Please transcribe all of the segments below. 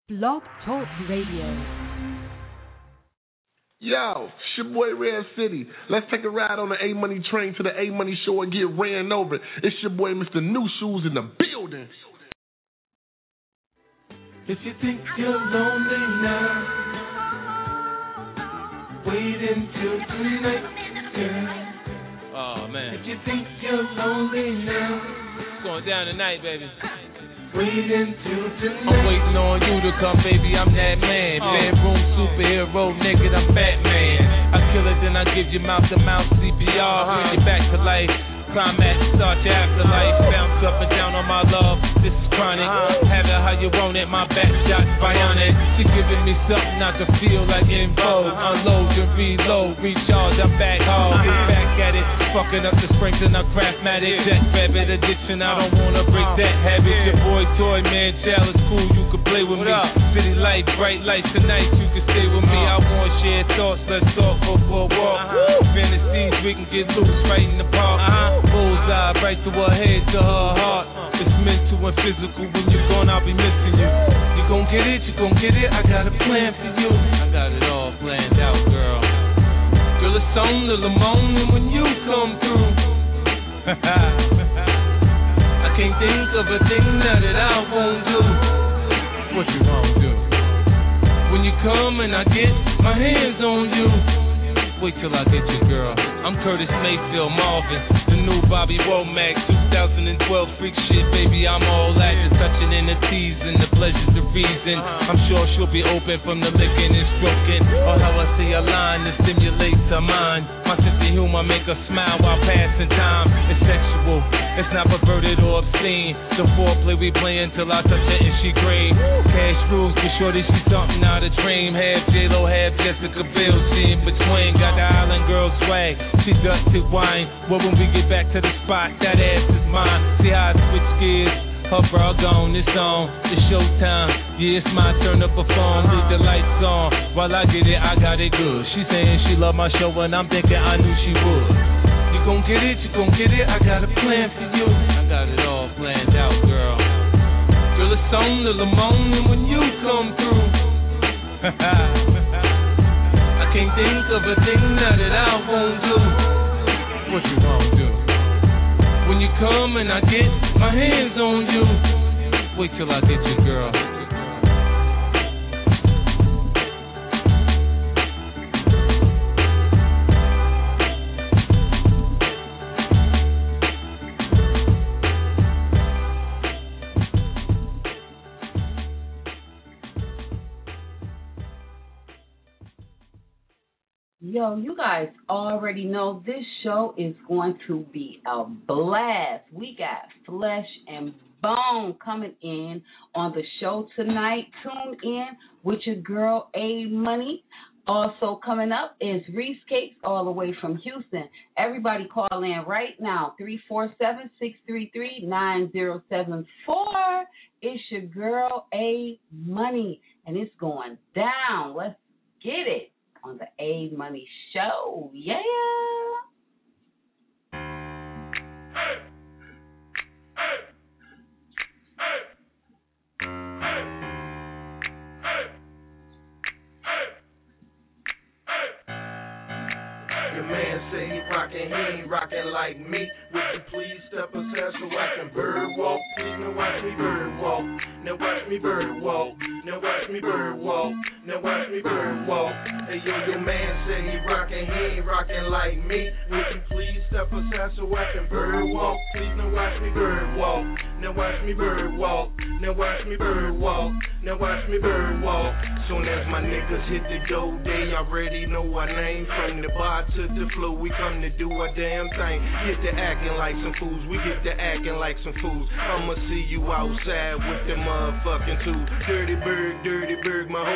Blog Talk Radio. Yo, it's your boy Red City. Let's take a ride on the A-Money train to the A-Money show and get ran over. It's your boy Mr. New Shoes in the building. If you think you're lonely now, wait until tonight, girl. Oh, man. If you think you're lonely now, it's going down tonight, baby. Wait until tonight. I'm waiting on you to come, baby. I'm that man. Bedroom superhero, nigga. I'm Batman. I kill it, then I give you mouth-to-mouth CPR. Bring you back to life. Climax, start the afterlife. Bounce up and down on my love. This is chronic. Have it how you want it. My back shot's bionic. She giving me something not to feel like in vogue. Unload and reload. Recharge, I'm back hard. Get back at it. Fucking up the springs and I'm craftmatic. Jet rabbit addiction. I don't wanna break that habit. Your boy Toy Man, child is cool. You can play with me. City light, bright lights tonight. You can stay with me. I want shared thoughts. Let's talk, go for a walk. Fantasies, we can get loose right in the park. Bullseye, right to her head, to her heart. It's mental and physical. When you're gone, I'll be missing you. You gon' get it, you gon' get it. I got a plan for you. I got it all planned out, girl. Girl, it's on till the morning when you come through. I can't think of a thing now that I won't do. What you won't do? When you come and I get my hands on you. Wait till I get you, girl. I'm Curtis Mayfield Marvin, the new Bobby Womack, 2012 freak shit, baby. I'm all at the touching and the teasing, the pleasures of reason. I'm sure she'll be open from the licking and stroking, or how I say a line that stimulates her mind. My sense of humor make her smile while passing time. It's sexual, it's not perverted or obscene. The foreplay we play until I touch her and she green. Cash rules, be sure that she's something out of dream. Half J-Lo, half Jessica Biel, she in between. Got the island girl swag, she dusted wine. Well, when we get back to the spot, that ass is mine. See how I switch gears, her bra gone, it's on. It's showtime, yeah, it's my turn to perform. Leave the lights on, while I get it, I got it good. She saying she love my show and I'm thinking I knew she would. You gon' get it, you gon' get it, I got a plan for you. I got it all planned out, girl. Girl, it's on till the morning when you come through. I can't think of a thing now that I won't do. What you won't do? When you come and I get my hands on you. Wait till I get you, girl. Yo, you guys already know this show is going to be a blast. We got Flesh and Bone coming in on the show tonight. Tune in with your girl A-Money. Also coming up is Reese Cakes all the way from Houston. Everybody call in right now, 347-633-9074. It's your girl A-Money, and it's going down. Let's get it on the A-Money show. Yeah. Your man say he rockin', he ain't rockin' like me. Would you please step aside so I can bird walk? Please now watch me bird walk. Now watch me bird walk. Now watch me bird walk. Now watch me bird walk. Hey yo, your man say he rockin', he ain't rockin' like me. Would you please step aside so I can bird walk? Please now watch me bird walk. Now watch me bird walk. Now watch me bird walk. Now watch me bird walk. Soon as my niggas hit the dough, they already know our name. From the bar to the floor, we come to do our damn thing. Get to acting like some fools, we get to acting like some fools. I'ma see you outside with the motherfucking tools. Dirty bird, my whole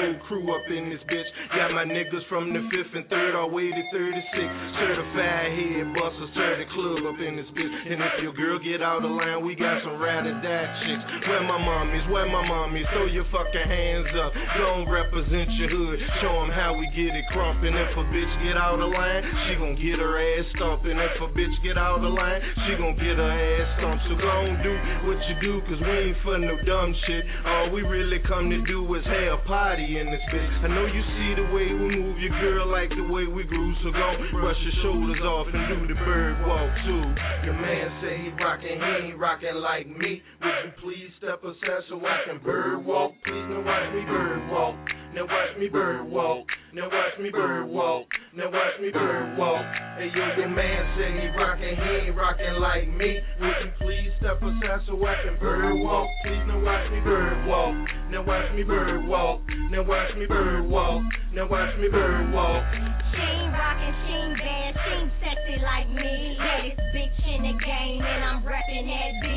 whole crew up in this bitch. Got my niggas from the 5th and 3rd all the way to 36. Certified head busters, turn the club up in this bitch. And if your girl get out of line, we got some ride or die chicks. Where my mommies, throw your fucking hands up. Don't represent your hood, show them how we get it crumpin'. If a bitch get out of line, she gon' get her ass stompin'. If a bitch get out of line, she gon' get her ass stomped. So gon' do what you do, cause we ain't for no dumb shit. All we really come to do is have a party in this bitch. I know you see the way we move your girl like the way we groove, so gon' brush your shoulders off and do the bird walk too. Your man say he rockin', he ain't rockin' like me. Would you please step aside so I can bird walk? Please now watch me bird walk. Now watch me bird walk. Now watch me bird walk. Now watch me bird walk. Hey yo, your man say he rockin', he ain't rockin' like me. Would you please step aside so I can bird walk? Please now watch me bird walk. Now watch me bird walk. Now watch me bird walk. Now watch me bird walk. She ain't rockin', she ain't dance, she ain't sexy like me. Yeah, this bitch in the game and I'm reppin' that B.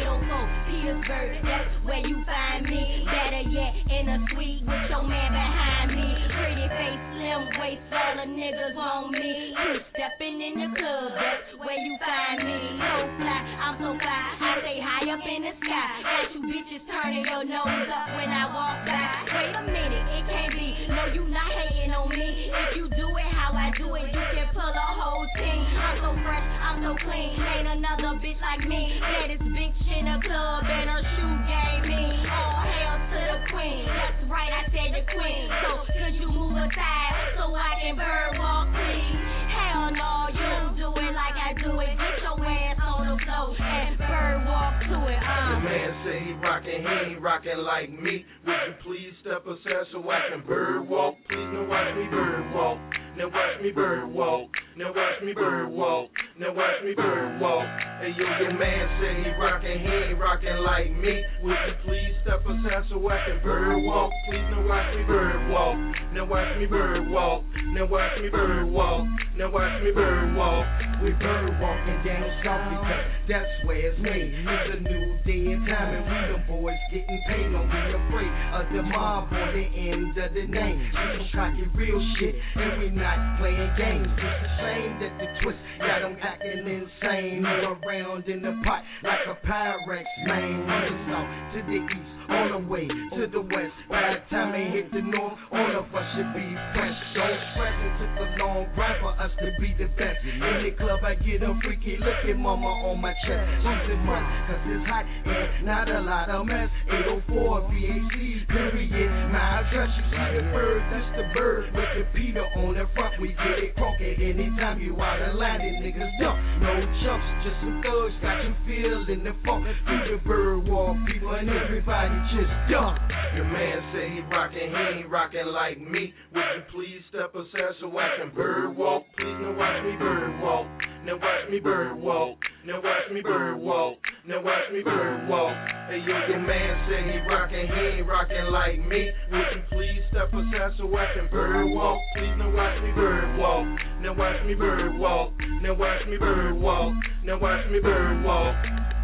804 Petersburg, that's where you find me. Better yet, in a suite with your man behind me. Pretty face, slim waist, all the niggas on me. You steppin' in the club, that's where you find me. So fly, I'm so fly, I stay high up in the sky. Got you bitches turning your nose up when I walk by. Wait a minute, it can't be, no you not hating on me. If you do it how I do it, you can pull a whole team. I'm so fresh, I'm so clean, ain't another bitch like me. Yeah, this bitch in the club and her shoe game mean. All hail to the queen, that's right, I said the queen. So could you move aside so I can bird walk, please? Hell no, you don't do it like I do it. Get your ass on the floor and bird walk to it. Your man say he rockin', he ain't rockin' like me. Would you please step aside so I can bird walk? Please now watch me bird walk. Now watch me bird walk. Now watch me bird walk. Now watch me bird walk. Hey yo, your man say he rockin', he ain't rockin' like me. Would you please step aside so I can bird walk? Please now watch me bird walk. Now watch me bird walk. Now watch me bird walk. Now watch me bird walk. We bird walking down south because that's where it's made. It's a new day and time and we the boys getting paid. Don't be afraid of the mob on the end of the name. We some cocky real shit and we not playing games. It's a shame that the twist got them acting insane. All around in the pot like a Pyrex, man. Running south to the east, on the way to the west. By the time they hit the north, all of us should be fresh. Don't stress, it took a long ride for us to be the best. In the club I get a freaky looking mama on my chest. Losing money cause it's hot and not a lot of mess. 804 VAC, period. My address, you see the bird, that's the bird. With the Peter on the front, we get it crunk at anytime you out of line. These niggas dump, no jumps, just some thugs. Got you feeling the funk through the bird walk. People and everybody just dump. Your man say he rockin', he ain't rockin' like me. Would you please step aside so I can bird walk? Please now watch me bird walk. Now watch me bird walk. Now watch me bird walk. Now watch me bird walk. Hey yo, your man say he rockin', he ain't rockin' like me. Would you please step aside so I can bird walk? Please now watch me bird walk. Now watch me bird walk. Now watch me bird walk. Now watch me bird walk.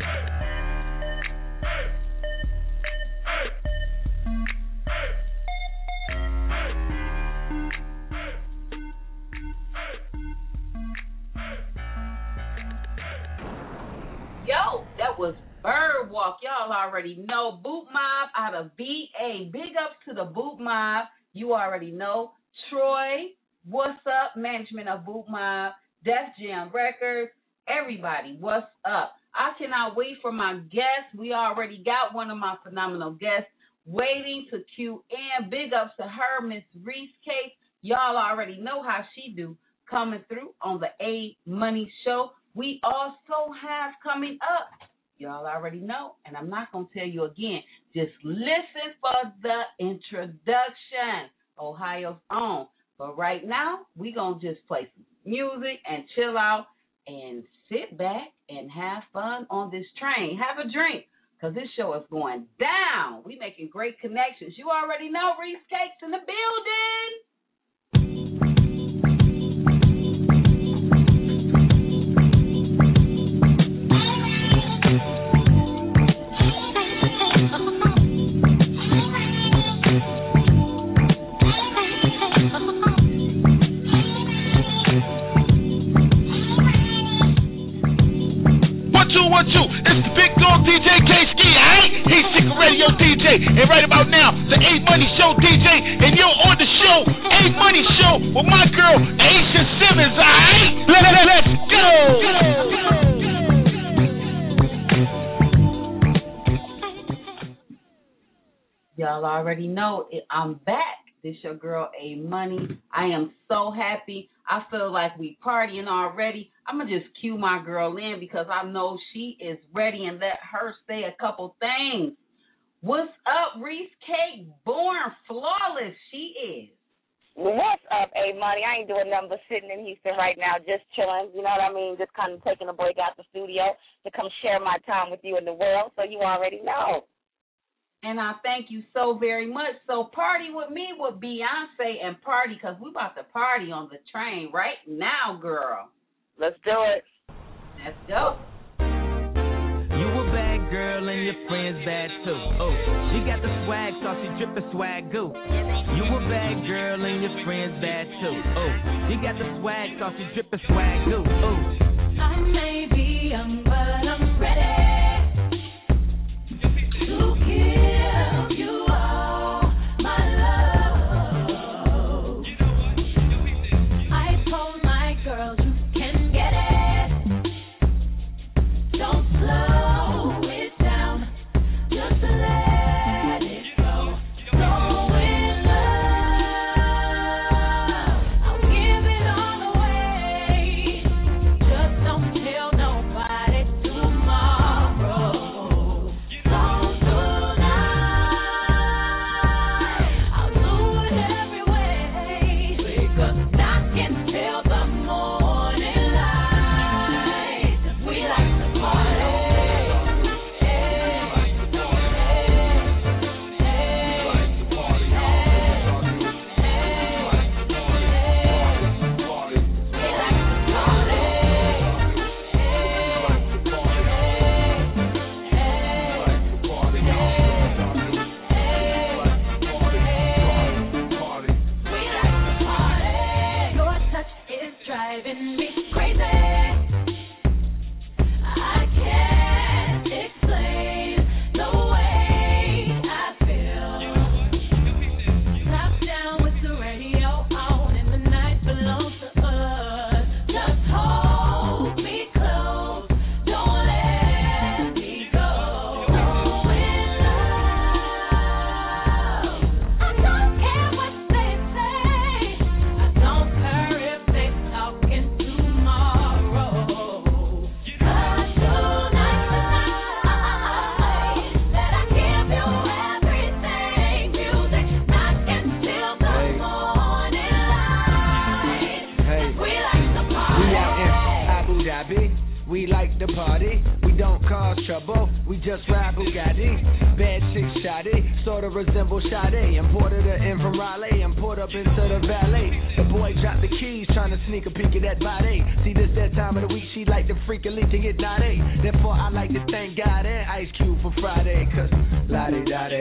Yo, that was Bird Walk. Y'all already know. Boot Mob out of VA. Big ups to the Boot Mob. You already know. Troy, what's up? Management of Boot Mob, Def Jam Records, everybody, what's up? I cannot wait for my guests. We already got one of my phenomenal guests waiting to cue in. Big ups to her, Miss Reese Case. Y'all already know how she do, coming through on the A Money Show. We also have coming up, y'all already know, and I'm not going to tell you again, just listen for the introduction, Ohio's own. But right now, we're going to just play some music and chill out and sit back and have fun on this train. Have a drink, because this show is going down. We making great connections. You already know, Reese Cakes in the building. show DJ, and you're on the show, A Money Show, with my girl, Aisha Simmons, alright? Let's go! Y'all already know it. I'm back. This your girl, A Money. I am so happy. I feel like we partying already. I'm going to just cue my girl in because I know she is ready, and let her say a couple things. What's up, Reese Cake? Born flawless, she is. What's up, A Money? I ain't doing nothing but sitting in Houston right now, just chilling. You know what I mean? Just kind of taking a break out the studio to come share my time with you and the world, so you already know. And I thank you so very much. So party with me with Beyonce and party, because we about to party on the train right now, girl. Let's do it. Let's go. You a bad girl and your friends bad too. Oh, she got the swag, saucy drippin' swag goo. You a bad girl and your friends bad too. Oh, she got the swag, saucy drippin' swag goo. Oh, I may be young, but I'm ready. Resemble Sade, imported her in from Raleigh and poured up into the valet. The boy dropped the keys, trying to sneak a peek at that body. See, this that time of the week, she like to freak a leak to get naughty. Therefore, I like to thank God and Ice Cube for Friday, cause la-di-da-di.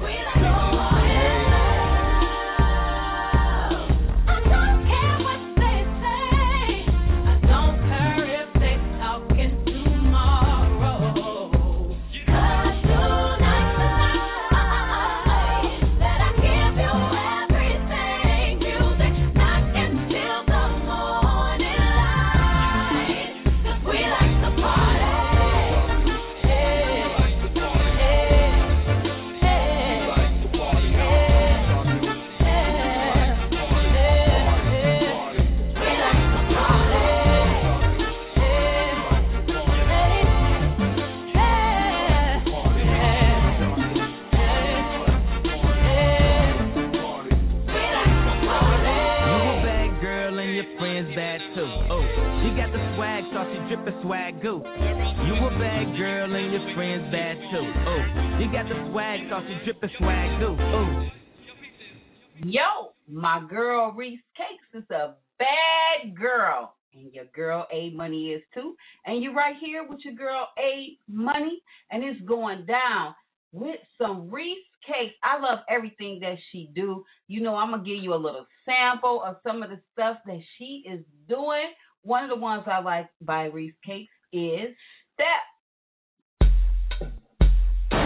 Yo, my girl Reese Cakes is a bad girl, and your girl A Money is too. And you're right here with your girl A Money, and it's going down with some Reese Cakes. I love everything that she do. You know, I'm gonna give you a little sample of some of the stuff that she is doing. One of the ones I like by Reese Cakes is Step.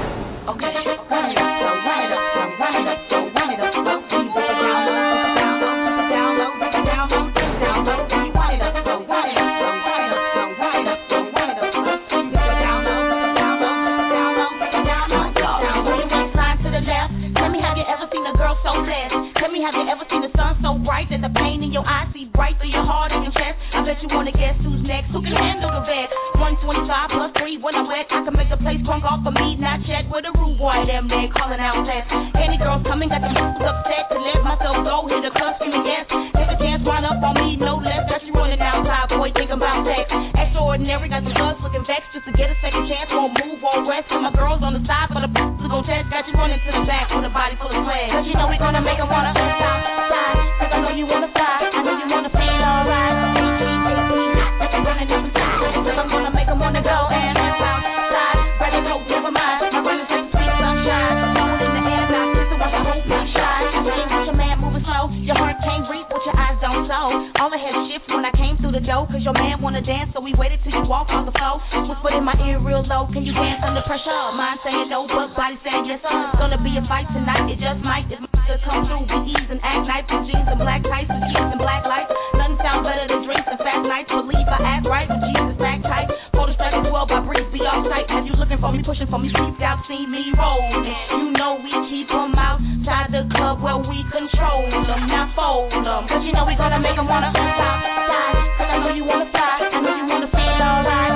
Okay, run it up slow, run it up slow, run it up slow, run it up slow. When you break it down low, break it down low, break it down low, break it down low, break it down low. When you run it up slow, run it up slow, run it up slow, run it up slow, run it up slow. When you break it down low, break it down low, break it down low, break it down low. When you went slide to the left, tell me, have you ever seen a girl so fast? Tell me, have you ever seen the sun so bright that the pain in your eyes see bright through your heart and your chest? I bet you wanna guess who's next, who can handle the vet? 125 plus 3 when I'm wet, I can make the place drunk off of me, not yet. With a rude boy, them they calling out test. Any girls coming, got the muscles upset to let myself go, hit a club, screaming yes. Take a chance, run up on me, no less. That you running outside, boy, think about sex. Extraordinary, got the thugs looking vexed just to get a second chance. Won't move, won't rest. And my girls on the side for the to go test. Got you running to the back with a body full of swag. Cause you know we gonna make them wanna stop, slide. Cause I know you wanna fly, I know you wanna feel alright. That you running up the side, cause I'm gonna make them wanna go and outside. Ready, hope, never mind. My runners like sweet sunshine. Blowing in the air, now kiss it, watch the whole thing shine. You ain't got your man moving slow, your heart can't breathe, what your eyes don't show. All I had to shift when I came through the door, cause your man wanna dance, so we waited till you walk on the floor. Whispered in my ear real low, can you dance under pressure? Mind saying no, but body saying yes, sir. It's gonna be a fight tonight, it just might. If my come through, be ease and act nice with jeans and black tights with jeans and black lights. Nothing sound better than drinks and fast nights. Believe I act right with jeans and sack tight. Photo study 12 by Breeze, be all tight. Have you looking for me, pushing for me, peeped out, see me rolling. You know we keep them outside the club where we control them, not fold them. Cause you know we gonna make them wanna stop, slide. Cause I know you wanna fly, I know you wanna feel alright.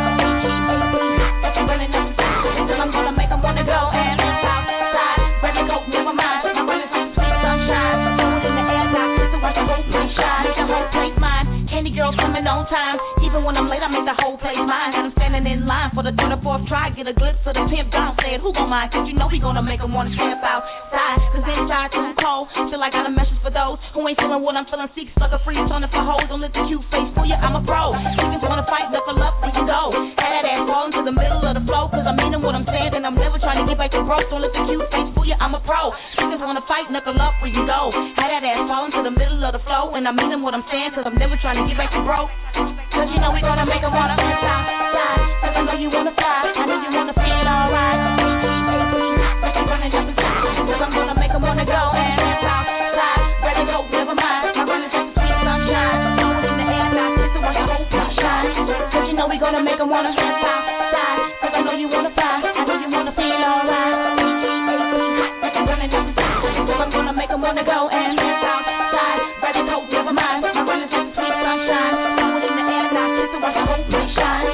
That you running up the side, cause I'm gonna make them wanna go and outside. Ready, go, never mind. My runners like sweet sunshine. Blowing in the air, now kiss it, watch the whole place shine. Make the whole place mine. Candy girls coming on time. Even when I'm late, I make the whole place mine. And I'm standing in line for the 3rd or 4th try. Get a glimpse of the pimp down. Saying, who gon' mind? Cause you know we gonna make them wanna step outside. Cause inside too cold. Feel like I got a message for those who ain't feeling what I'm feeling. Seek, sucker, free, turning for hoes. Don't let the cute face fool you. I'm a pro. Niggas wanna fight, knuckle up, we can go. Had that ass falling to the middle of the flow. Cause I'm meaning what I'm saying. And I'm never trying to get back to broke. Don't let the cute face fool you. I'm a pro. Niggas wanna fight, knuckle up, we can go. Had that ass falling to the middle of the flow. And I'm meaning what I'm saying. Cause I'm never trying to get back to broke. Cause you know we gonna make them wanna stop, slide. Cause I know you wanna fly, I know you wanna feel alright. That you running up the side, cause I'm gonna make them wanna go and outside. Ready, go, never mind. My runners like sweet sunshine. Blowing in the air, now kiss it, watch the whole thing shine. Cause you know we gonna make them wanna stop, slide. Cause I know you wanna fly, I know you wanna feel alright. That you running up the side, cause I'm gonna make them wanna go and outside. Ready, go, never mind. My runners like sweet sunshine. Blowing in the air, now kiss it, watch the whole thing shine.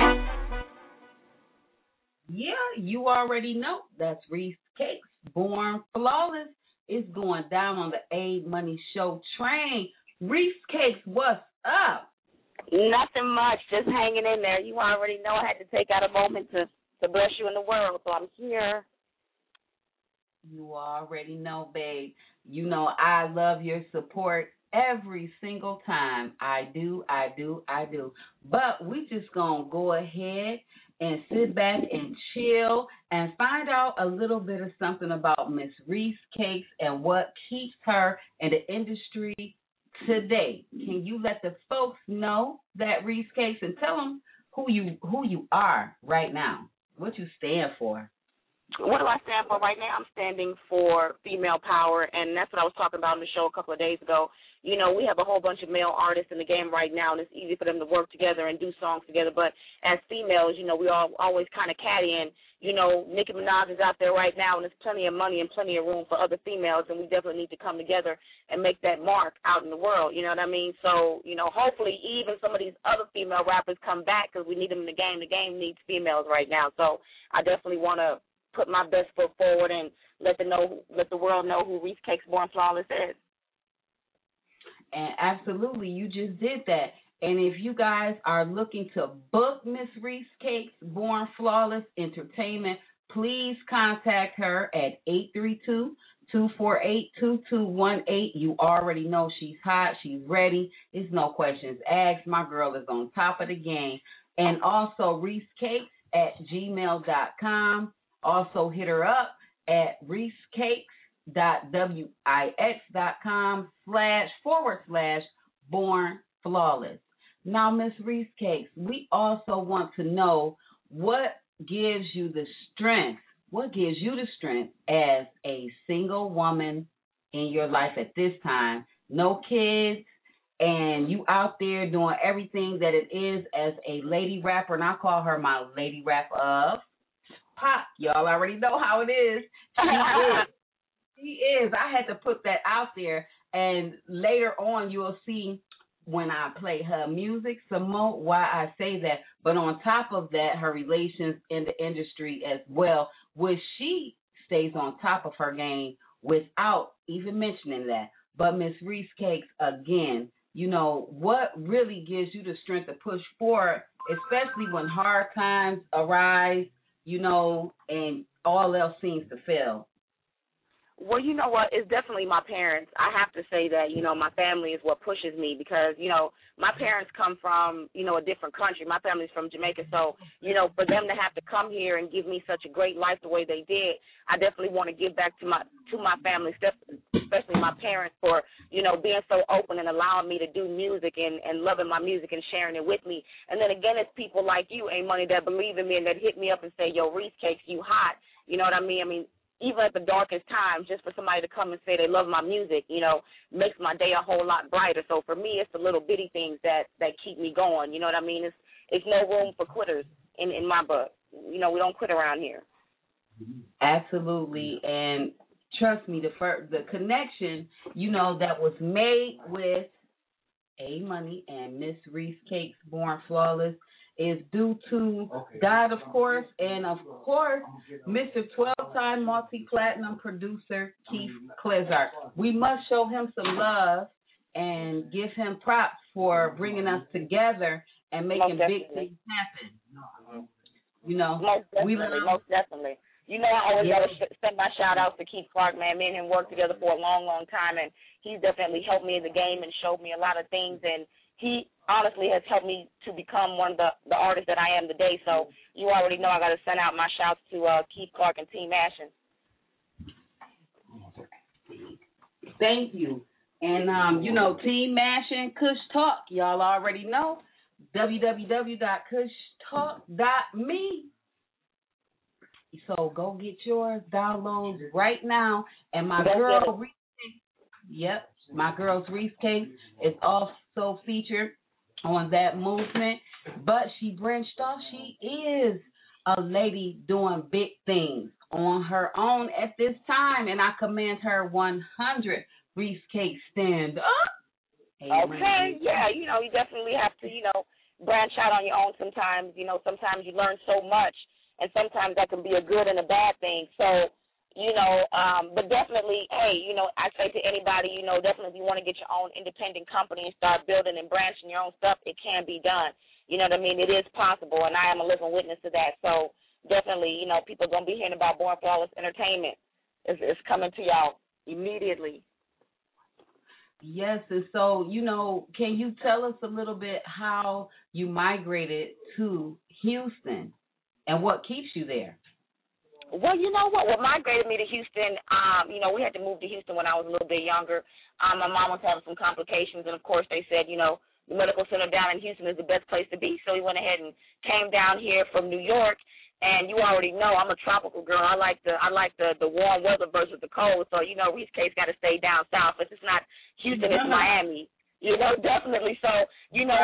Yeah, you already know that's Reese Cakes, Born Flawless. It's going down on the A Money Show train. Reese Cakes, what's up? Nothing much, just hanging in there. You already know I had to take out a moment to bless you in the world, so I'm here. You already know, babe. You know I love your support every single time. I do. But we just going to go ahead and sit back and chill and find out a little bit of something about Miss Reese Cakes and what keeps her in the industry today. Can you let the folks know that Reese Cakes and tell them who you are right now, what you stand for? What do I stand for right now? I'm standing for female power, and that's what I was talking about on the show a couple of days ago. You know, we have a whole bunch of male artists in the game right now, and it's easy for them to work together and do songs together. But as females, you know, we all always kind of caddying. You know, Nicki Minaj is out there right now, and there's plenty of money and plenty of room for other females, and we definitely need to come together and make that mark out in the world. You know what I mean? So, you know, hopefully even some of these other female rappers come back because we need them in the game. The game needs females right now. So I definitely want to put my best foot forward and let the world know who Reese Cakes Born Flawless is. And absolutely, you just did that. And if you guys are looking to book Miss Reese Cakes Born Flawless Entertainment, please contact her at 832-248-2218. You already know she's hot, she's ready. It's no questions asked. My girl is on top of the game. And also ReeseCakes@gmail.com. Also hit her up at reesecakes.wix.com//Born Flawless. Now, Miss Reese Cakes, we also want to know what gives you the strength what gives you the strength as a single woman in your life at this time, no kids, and you out there doing everything that it is as a lady rapper, and I call her my lady rap of pop. Y'all already know how it is. She is. She is. I had to put that out there, and later on you'll see when I play her music some more why I say that. But on top of that, her relations in the industry as well, which she stays on top of her game without even mentioning that. But Miss Reese Cakes, again, you know, what really gives you the strength to push forward, especially when hard times arise, you know, and all else seems to fail? Well, you know what? It's definitely my parents. I have to say that, you know, my family is what pushes me because, you know, my parents come from, you know, a different country. My family's from Jamaica. So, you know, for them to have to come here and give me such a great life the way they did, I definitely want to give back to my family, especially my parents, for, you know, being so open and allowing me to do music and loving my music and sharing it with me. And then again, it's people like you, A-Money, that believe in me and that hit me up and say, yo, Reese Cakes, you hot. You know what I mean? I mean, even at the darkest times, just for somebody to come and say they love my music, you know, makes my day a whole lot brighter. So for me, it's the little bitty things that keep me going. You know what I mean? It's no room for quitters in my book. You know, we don't quit around here. Absolutely. And trust me, the connection, you know, that was made with A-Money and Miss Reese Cakes, Born Flawless, is due to God, of course, and of course, Mr. 12-time multi-platinum producer Keith Klezart. We must show him some love and give him props for bringing us together and making big things happen. You know, most definitely. You know, I always send my shout-outs to Keith Clark, man. Me and him worked together for a long, long time, and he's definitely helped me in the game and showed me a lot of things, and he honestly has helped me to become one of the artists that I am today. So you already know I got to send out my shouts to Keith Clark and Team Ashen. Thank you. And, you know, Team Ashen, Kush Talk, y'all already know, www.kushtalk.me. So go get yours, downloads right now. And my girl, Reese Cakes, my girl's Reese Cakes is also featured on that movement, but she branched off. She is a lady doing big things on her own at this time, and I commend her 100. Reese Cakes, stand up. Okay, yeah, you know, you definitely have to, you know, branch out on your own sometimes. You know, sometimes you learn so much, and sometimes that can be a good and a bad thing. So, you know, but definitely, hey, you know, I say to anybody, you know, definitely if you want to get your own independent company and start building and branching your own stuff, it can be done. You know what I mean? It is possible, and I am a living witness to that. So definitely, you know, people are going to be hearing about Born Flawless Entertainment. It's coming to y'all immediately. Yes, and so, you know, can you tell us a little bit how you migrated to Houston and what keeps you there? Well, you know what migrated me to Houston, you know, we had to move to Houston when I was a little bit younger. My mom was having some complications, and, of course, they said, you know, the medical center down in Houston is the best place to be. So we went ahead and came down here from New York, and you already know I'm a tropical girl. I like the warm weather versus the cold. So, you know, Reese Cakes got to stay down south. If it's not Houston, it's Miami. You know, definitely. So, you know,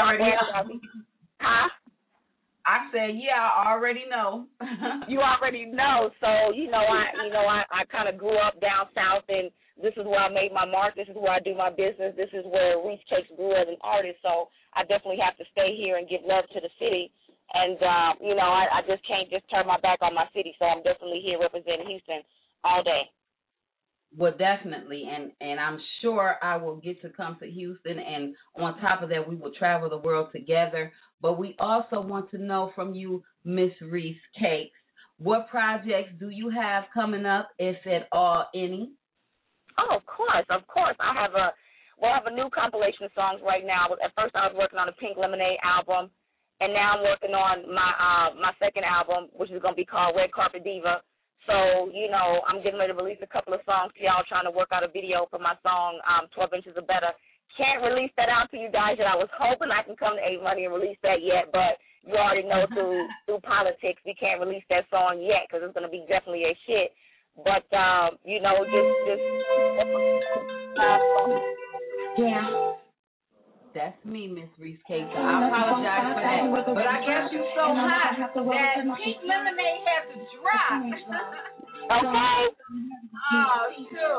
huh? I said, yeah, I already know. You already know. So, I kind of grew up down south, and this is where I made my mark. This is where I do my business. This is where Reese Cakes grew as an artist. So I definitely have to stay here and give love to the city. And, I just can't just turn my back on my city. So I'm definitely here representing Houston all day. Well, definitely, and I'm sure I will get to come to Houston, and on top of that, we will travel the world together. But we also want to know from you, Miss Reese Cakes, what projects do you have coming up, if at all any? Oh, of course. I have a new compilation of songs right now. At first, I was working on a Pink Lemonade album, and now I'm working on my second album, which is going to be called Red Carpet Diva. So, you know, I'm getting ready to release a couple of songs to y'all, trying to work out a video for my song, 12 Inches or Better. can't release that out to you guys yet. I was hoping I can come to A Money and release that yet, but you already know through politics we can't release that song yet because it's going to be definitely a hit. But, you know, just yeah. That's me, Miss Reese Cake. So I apologize for that. But I guess you're so hot that pink lemonade has to drop. Okay. Oh, sure.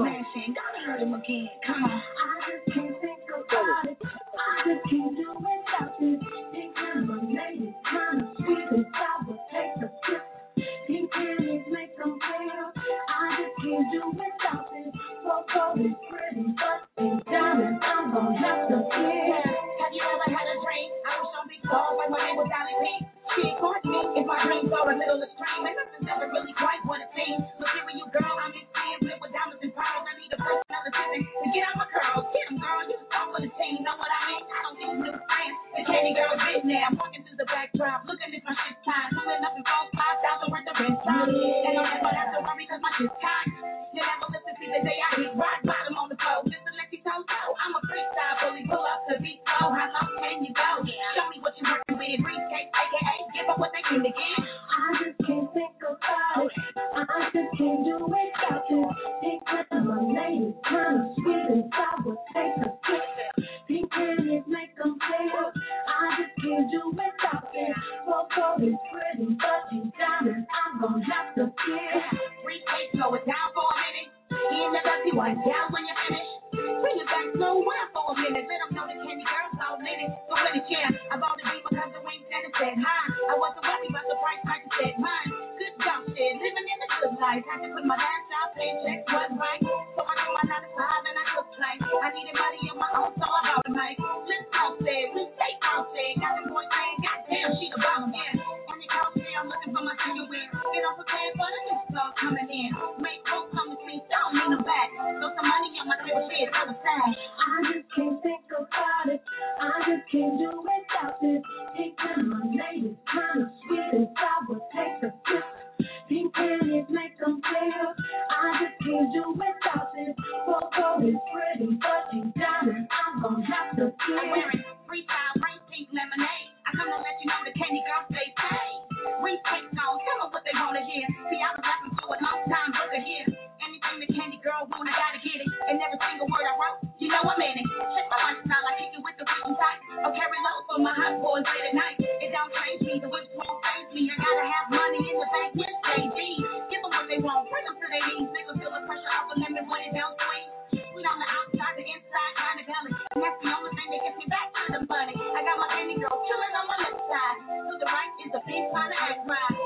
Come on. I just can't think about it. I just can't do without this. Pink lemonade is kind of sweet and sour. Take a sip. Pink candies make them pale. I just can't do without this. Cocoa is pretty, but it's diamond. I'm gonna have to get. Have you ever had a dream? I was on big tall when my name was Dolly P. She caught me if my dreams are a little extreme, and nothing's ever really quite what it seems. Look here, you girl, I'm in tears, live with diamonds and pearls. I need a personal assistant to get out my curls. Get 'em, girl, you the star for the team. Know what I mean? I don't need new friends. The candy girl is in there. I'm walking through the backdrop, looking at my shit time. Pulling up and falls 5,000 worth of rent time. And I'll never have to worry 'cause my shit's tight. You never listen to the day I hit rock bottom on the floor. Just to let you know, I'm a freestyle bully. Pull up the beat, so how low can you go? Show me what you're working with. Briefcase, a.k.a. give up what they can again. I just can't think about it. I just can't do without this. Pink lemonade is kind of sweet and sour. Take a sip. Pink candies make them pale. I just can't do without this. Cocoa is pretty, but she's diamond. I'm gonna have to get. Briefcase, slow it down for a minute. He in the dirty one, down when you're finished. Bring it back slow down for a minute. Let them know the candy girl's all in it. So when it's here, I bought the beat because the wings and it said hi. I wasn't worried about the price, like I said mine. Good job, shit, living in the good life. Had to put my last job, paycheck wasn't right. So I took my 9 to 5 and I took flight. I needed money of my own, so I bought a mic. Let's talk there, we stay out there. Got them boys saying, goddamn, she the bomb, yeah. And the coach here, I'm looking for my senior wear. Get on prepared for the new song coming in. Make folks come with me, don't need them back. Throw some money on my table, shit, so it's sad. I just can't think about it. I just can't do without this. Pink lemonade is kind of sweet and sour. Take a sip. Pink candies make them pale. I just can't do without this. Cocoa is pretty, but she's diamond. I'm gonna have to I'm get. wearing freestyle rain pink lemonade. I come to let you know the candy girl stay paid. Briefcase on, tell them what they wanna hear. See, I was rapping for a long time, look at here. Anything the candy girl want, I gotta get it. And every single word I wrote, you know I'm in it. Check my lifestyle, I kick it with the rhythm tight. I'll carry low for my hot boys late at night. It don't change me, the whips won't phase me. I gotta have money in the bank with JD. Give them what they want, bring them to their knees. Make them feel the pressure of the lemon when it don't squeeze. We on the outside, the inside, kind of gully. And that's the only thing that gets me back to the money. I got my candy girl chilling on my left side. To the right is a big kind of act ride.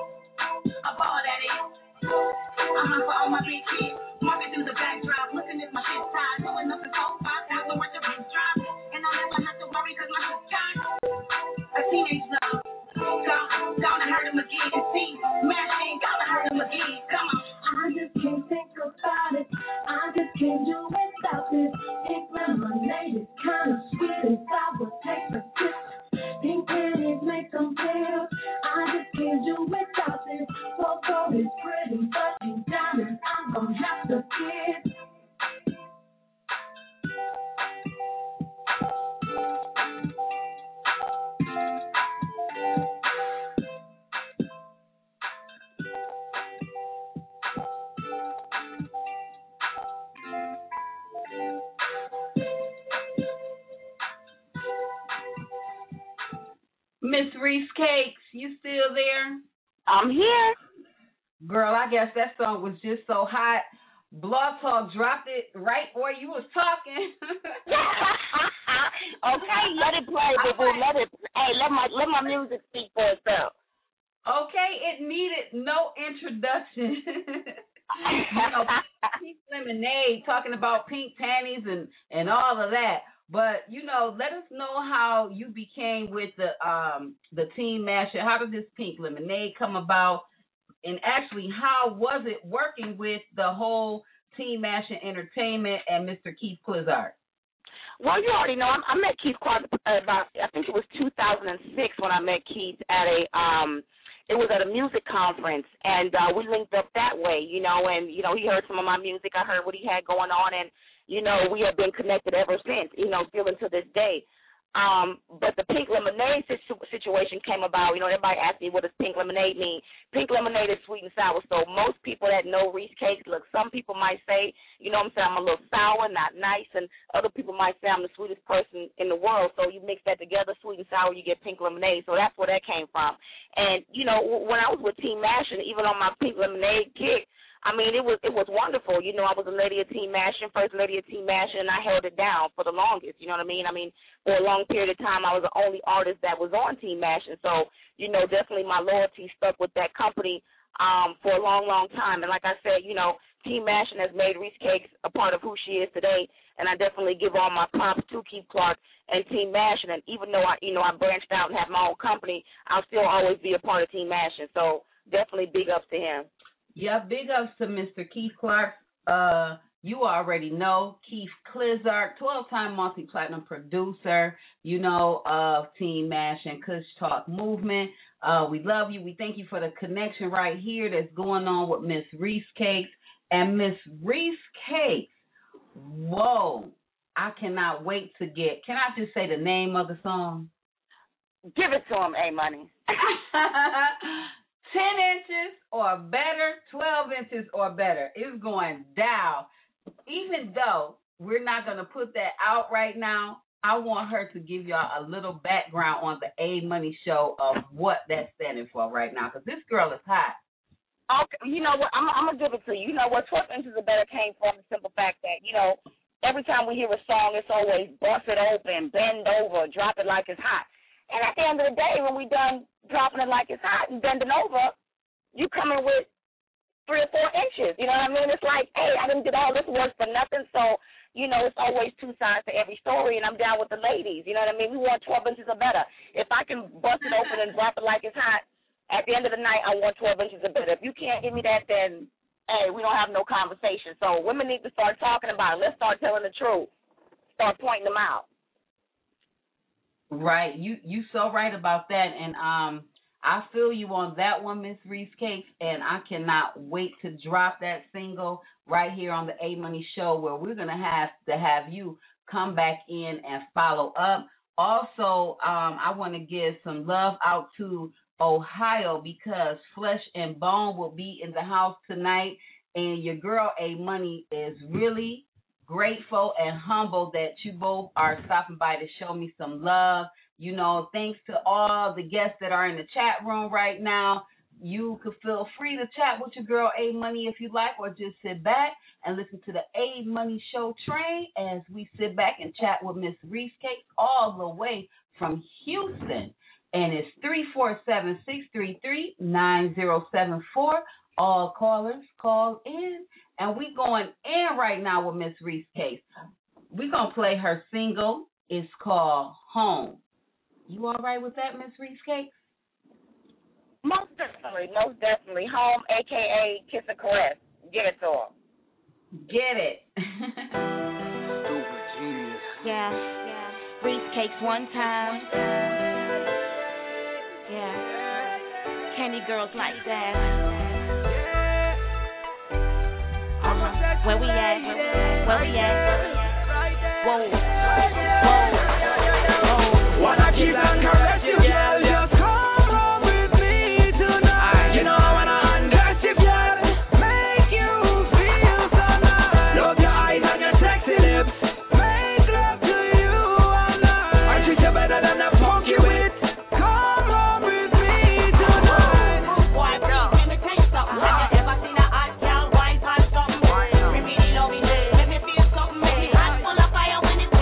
A ball that is. For all my big kids. Walking through the backdrop, looking at my shit tied. Doing nothing so 5,000 worth of rent drop. And I'll never have to worry 'cause my shit's tied. A teenage love. Gonna hurt him again. See, mashing, gonna hurt him again. Come on. I just can't think about it. I just can't do without this. Pink lemonade is kind of sweet and sour. Take a sip. Pink candies make them pale. I just can't do without this. Cocoa is pretty, but she's diamond. I'm gonna have to get. Miss Reese Cakes, you still there? I'm here. Girl, I guess that song was just so hot. Blog Talk dropped it right where you was talking. Okay, let it play, boo. Let it. Hey, let my music speak for itself. Okay, it needed no introduction. Pink lemonade, talking about pink panties and all of that. But let us know how you became with the Team Masher. How did this pink lemonade come about? And actually, how was it working with the whole Team Masher Entertainment and Mr. Keith Clizzard? Well, you already know I met Keith about, I think it was 2006 when I met Keith at it was at a music conference, and we linked up that way, and he heard some of my music. I heard what he had going on, and you know, we have been connected ever since, you know, still until this day. But the pink lemonade situation came about. You know, everybody asked me, what does pink lemonade mean? Pink lemonade is sweet and sour. So most people that know Reese Cakes, look, some people might say, you know what I'm saying, I'm a little sour, not nice, and other people might say I'm the sweetest person in the world. So you mix that together, sweet and sour, you get pink lemonade. So that's where that came from. And, you know, when I was with Team Mash, and even on my pink lemonade kick, I mean, it was wonderful. You know, I was a lady of Team Mashing, first lady of Team Mashing, and I held it down for the longest. You know what I mean? I mean, for a long period of time, I was the only artist that was on Team Mashing. So, you know, definitely my loyalty stuck with that company for a long, long time. And like I said, you know, Team Mashing has made Reese Cakes a part of who she is today. And I definitely give all my props to Keith Clark and Team Mashing. And even though I branched out and have my own company, I'll still always be a part of Team Mashing. So definitely big ups to him. Yeah, big ups to Mr. Keith Clark. You already know Keith Clizzard, 12-time multi-platinum producer, you know, of Team Mash and Kush Talk Movement. We love you. We thank you for the connection right here that's going on with Miss Reese Cakes. And Miss Reese Cakes, whoa, I cannot wait to get, can I just say the name of the song? Give it to him, A-Money. 10 inches or better, 12 inches or better. It's going down. Even though we're not going to put that out right now, I want her to give y'all a little background on the A-Money show of what that's standing for right now, because this girl is hot. Okay, you know what? I'm going to give it to you. You know what? 12 inches or better came from the simple fact that, you know, every time we hear a song, it's always bust it open, bend over, drop it like it's hot. And at the end of the day, when we done dropping it like it's hot and bending over, you coming with 3 or 4 inches. You know what I mean? It's like, hey, I didn't do all this work for nothing. So, you know, it's always two sides to every story, and I'm down with the ladies. You know what I mean? We want 12 inches or better. If I can bust it open and drop it like it's hot, at the end of the night, I want 12 inches or better. If you can't give me that, then, hey, we don't have no conversation. So women need to start talking about it. Let's start telling the truth. Start pointing them out. Right, you so right about that, and I feel you on that one, Miss Reese Cakes, and I cannot wait to drop that single right here on the A-Money show, where we're gonna have you come back in and follow up. Also, I want to give some love out to Ohio, because Flesh and Bone will be in the house tonight, and your girl A-Money is really grateful and humble that you both are stopping by to show me some love. You know, thanks to all the guests that are in the chat room right now. You could feel free to chat with your girl A-Money if you like, or just sit back and listen to the A-Money show train as we sit back and chat with Miss Reese Cakes all the way from Houston. And it's 347-633-9074. All callers call in. And we going in right now with Miss Reese Cakes. We're going to play her single. It's called Home. You all right with that, Miss Reese Cakes? Most definitely. Home, a.k.a. Kiss and Caress. Get it to her. Get it. Super genius. Yeah. Reese Cakes one time. Yeah. Candy girls like that. Where we at? Whoa. Wanna keep on caress you, girl? Just come home with me tonight. You know I wanna undress you, girl. Make you feel so nice. Love your eyes and your sexy lips. Make love to you all night. I treat you better than the funk you with. Come home with me tonight. Boy, bro, let me tell you something. Have you ever seen a hot gal wine past something? Me really love it. Let me feel something. Make me hot full of fire when it's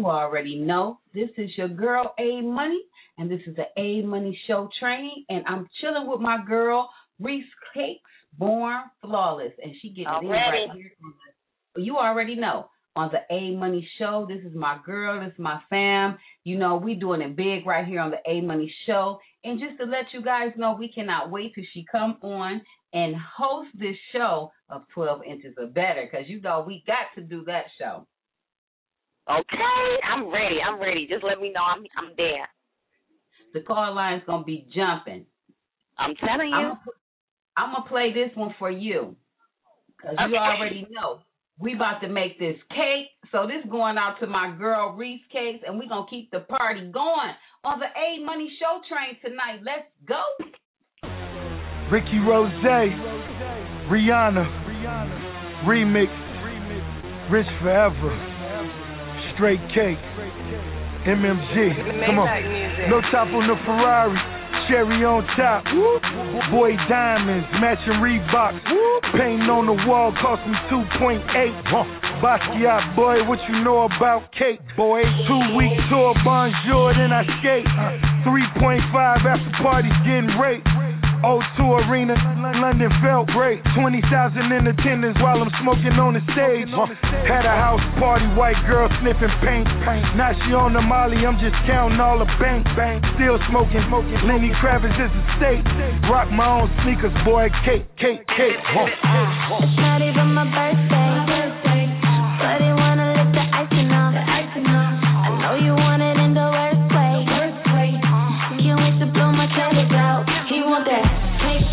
You already know. This is your girl, A Money, and this is the A Money Show training, and I'm chilling with my girl, Reese Cakes, Born Flawless, and she getting it in right here. You already know. On the A Money Show, this is my girl, this is my fam. You know, we doing it big right here on the A Money Show. And just to let you guys know, we cannot wait till she come on and host this show of 12 Inches or Better, because you know we got to do that show. Okay, I'm ready. Just let me know I'm there. The call line's going to be jumping. I'm telling you. I'm going to play this one for you, because you already know. We about to make this cake. So this going out to my girl, Reese Cakes, and we're going to keep the party going on the A Money Show train tonight. Let's go. Ricky Rose, Rihanna, remix, Rich Forever, Straight Cake, MMG. Come on. No top on the Ferrari. Cherry on top, boy diamonds, matching Reeboks, painting on the wall cost me 2.8, Basquiat boy, what you know about cake, boy, 2-week tour, bonjour, then I skate, 3.5 after parties getting raped, O2 Arena, London felt great, 20,000 in attendance while I'm smoking on the stage, had a house party, white girl sniffing paint, now she on the molly, I'm just counting all the bank, still smoking, Lenny Kravitz is a state, rock my own sneakers, boy, cake. It's not even my birthday, but they wanna lick the icing off, I know you want it in the worst way, can't wait to blow my candles out, he want that cake,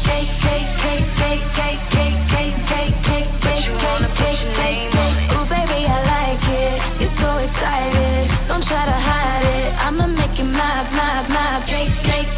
ooh baby I like it, you're so excited, don't try to hide it, I'ma make you mad, cake,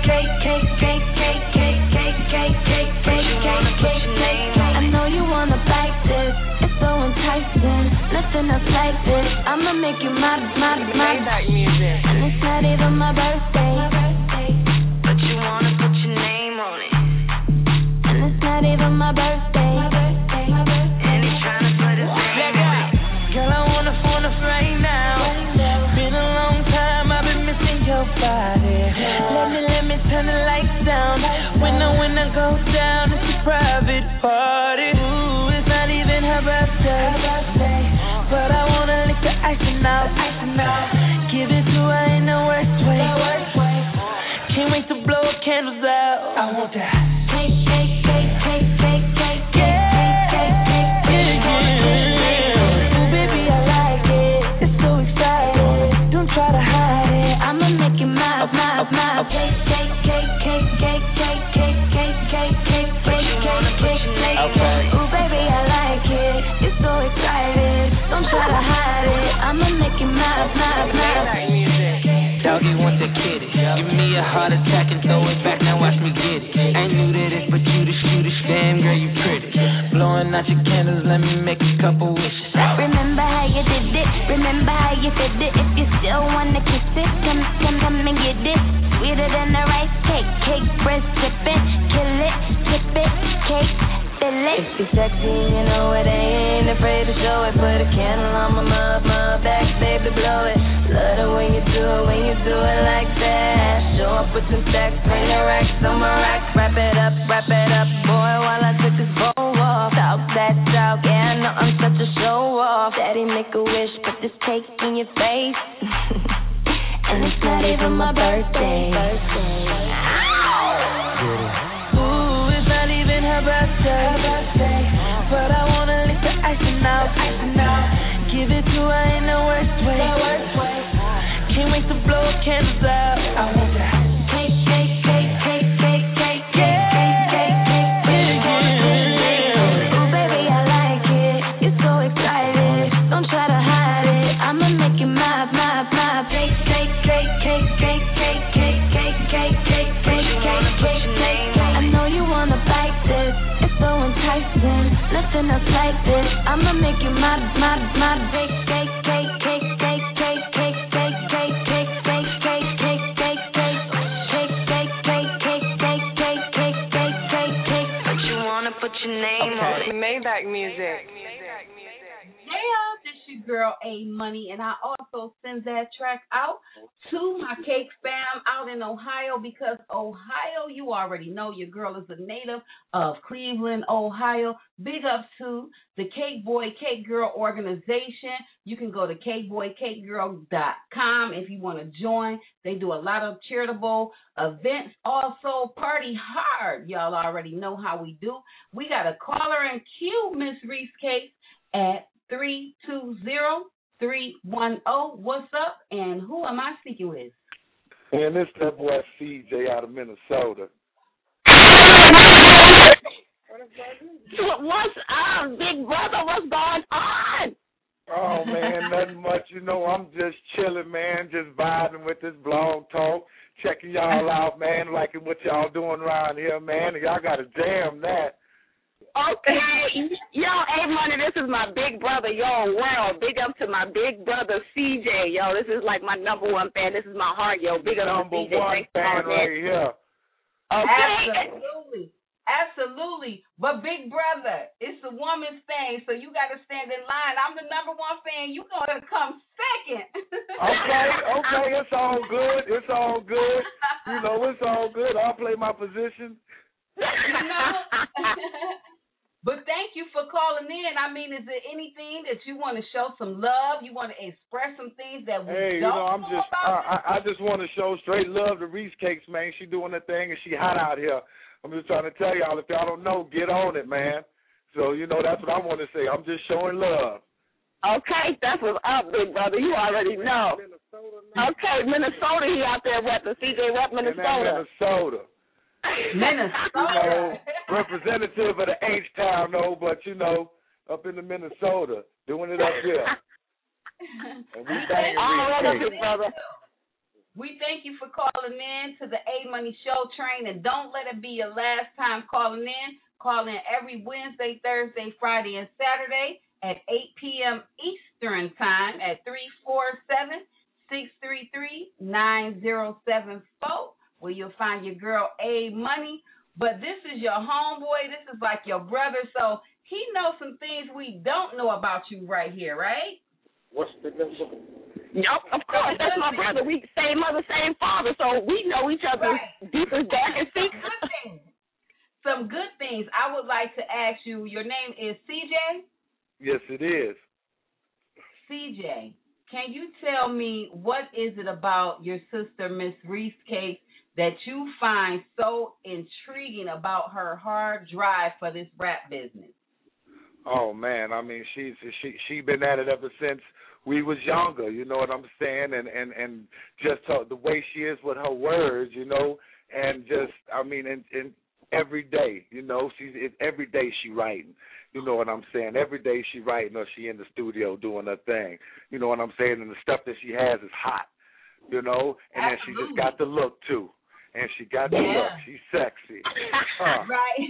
I know you wanna bite this, it's so enticing, nothing else like this, I'ma make you mad, and it's not even my birthday, but you wanna put your name on it, and it's not even my birthday, and he's trying to put his name on it. Girl, I wanna phone up right now, been a long time, I've been missing your body, let me turn the lights down, when I go down, it's a private party, ooh, it's not even her birthday, but I wanna lick the icing out, give it to her in the worst way, can't wait to blow her candles out, I want that cake, ooh baby I like it, it's so exciting, don't try to hide it, I'ma make you mad, ooh baby I like it, you're so excited, don't try to hide it, I'ma make you mad. Doggy wants a kitty, give me a heart attack and throw it back, now watch me get it, ain't new to this, but you the cutest, damn girl you pretty, blowing out your candles, let me make a couple wishes. Remember how you did it, remember how you did it, if you still wanna kiss it, come and get it, sweeter than a rice cake, bread sipping, kill it, tip it, cake, fill it. If you're sexy, you know it, I ain't afraid to show it, put a candle on my back, baby, blow it, love it when you do it like that, show up with some stacks, bring the racks on my rack, wrap it up, boy, while I took this bowl off, talk that talk, yeah, I know I'm such a show off, daddy make a wish, put this cake in your face, and it's not even my birthday, ooh, it's not even her birthday, but I wanna lick the icing out, give it to her in the worst way, can't wait to blow her candles out, I want that cake, ooh baby I like it, you're so excited, don't try to hide it, I'ma make you mad, I know you wanna bite this, it's so enticing, nothing else like this, I'ma make you mad, but you wanna put your name on it. Maybach music. Yeah, this your girl A Money, and I also also send that track out to my Cake fam out in Ohio, because Ohio, you already know your girl is a native of Cleveland, Ohio. Big up to the Cake Boy, Cake Girl organization. You can go to cakeboycakegirl.com if you want to join. They do a lot of charitable events. Also, party hard. Y'all already know how we do. We got a caller in queue, Miss Reese Cakes, at 320-310. What's up, and who am I speaking with? And it's that boy CJ out of Minnesota. What's up, big brother? What's going on? Oh, man, nothing much. You know, I'm just chilling, man, just vibing with this blog talk, checking y'all out, man, liking what y'all doing around here, man. Y'all got to jam that. Okay. Yo, A-Money, this is my big brother, yo, world. Big up to my big brother, CJ. Yo, this is like my number one fan. This is my heart, yo. Big up to CJ. Number one fan right here. Okay. Absolutely. But big brother, it's a woman's thing, so you got to stand in line. I'm the number one fan. You got to come second. Okay. It's all good. It's all good. You know, it's all good. I'll play my position. You know? But thank you for calling in. I mean, is there anything that you want to show some love? You want to express some things that we don't know about? I just want to show straight love to Reese Cakes, man. She doing her thing, and she hot out here. I'm just trying to tell y'all, if y'all don't know, get on it, man. So, you know, that's what I want to say. I'm just showing love. Okay, that's what's up, big brother. You already know. Okay, Minnesota, he out there repping. CJ rep Minnesota. Minnesota. You know, representative of the H-Town, though, but, you know, up in the Minnesota, doing it up here. And we banging Reese Cakes. Brother. We thank you for calling in to the A-Money Show train, and don't let it be your last time calling in. Call in every Wednesday, Thursday, Friday, and Saturday at 8 p.m. Eastern Time at 347-633-9074, where you'll find your girl A-Money. But this is your homeboy. This is like your brother, so he knows some things we don't know about you right here, right? What's the number? Yup, of course. That's my brother. We same mother, same father, so we know each other's deepest, darkest secrets. Some good things. I would like to ask you, your name is CJ? Yes, it is. CJ, can you tell me what is it about your sister, Miss Reese Cakes, that you find so intriguing about her hard drive for this rap business? Oh, man, I mean, she been at it ever since we was younger, you know what I'm saying, and just the way she is with her words, you know, and just, I mean, in every day, you know, every day she writing, you know what I'm saying, every day she writing or she in the studio doing her thing, you know what I'm saying, and the stuff that she has is hot, you know, and then she just got the look, too, and she got the look, she's sexy. Right.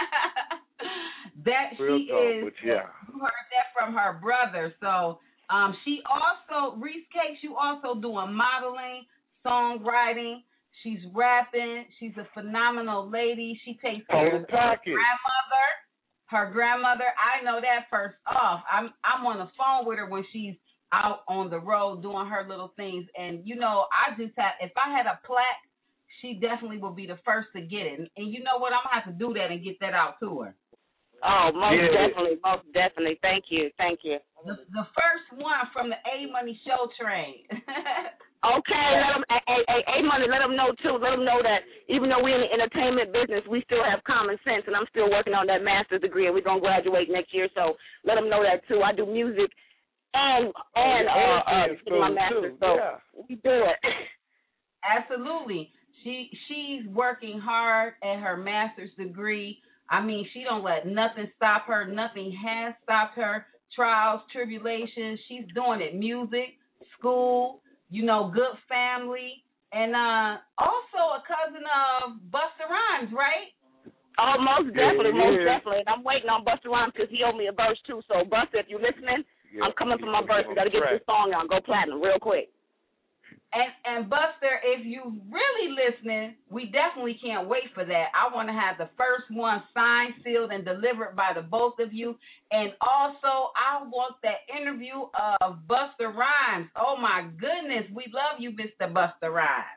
That Real she talk, is, but yeah. You heard that from her brother, so... she also, Reese Cakes, you also doing modeling, songwriting. She's rapping. She's a phenomenal lady. She takes care of her grandmother. I know that first off. I'm on the phone with her when she's out on the road doing her little things. And, you know, if I had a plaque, she definitely will be the first to get it. And you know what? I'm going to have to do that and get that out to her. Oh, most definitely. Thank you. The first one from the A-Money Show train. Okay, A-Money, let them know, too. Let them know that even though we're in the entertainment business, we still have common sense, and I'm still working on that master's degree, and we're going to graduate next year, so let them know that, too. I do music and my master's, so we do it. Absolutely. She's working hard at her master's degree. I mean, she don't let nothing stop her. Nothing has stopped her. Trials, tribulations. She's doing it. Music, school, you know, good family, and also a cousin of Busta Rhymes, right? Oh, most definitely. And I'm waiting on Busta Rhymes because he owed me a verse, too. So, Busta, if you're listening, I'm coming for my verse. We got to get this song on. Go platinum real quick. And Buster, if you really listening, we definitely can't wait for that. I want to have the first one signed, sealed, and delivered by the both of you. And also, I want that interview of Busta Rhymes. Oh my goodness, we love you, Mr. Busta Rhymes.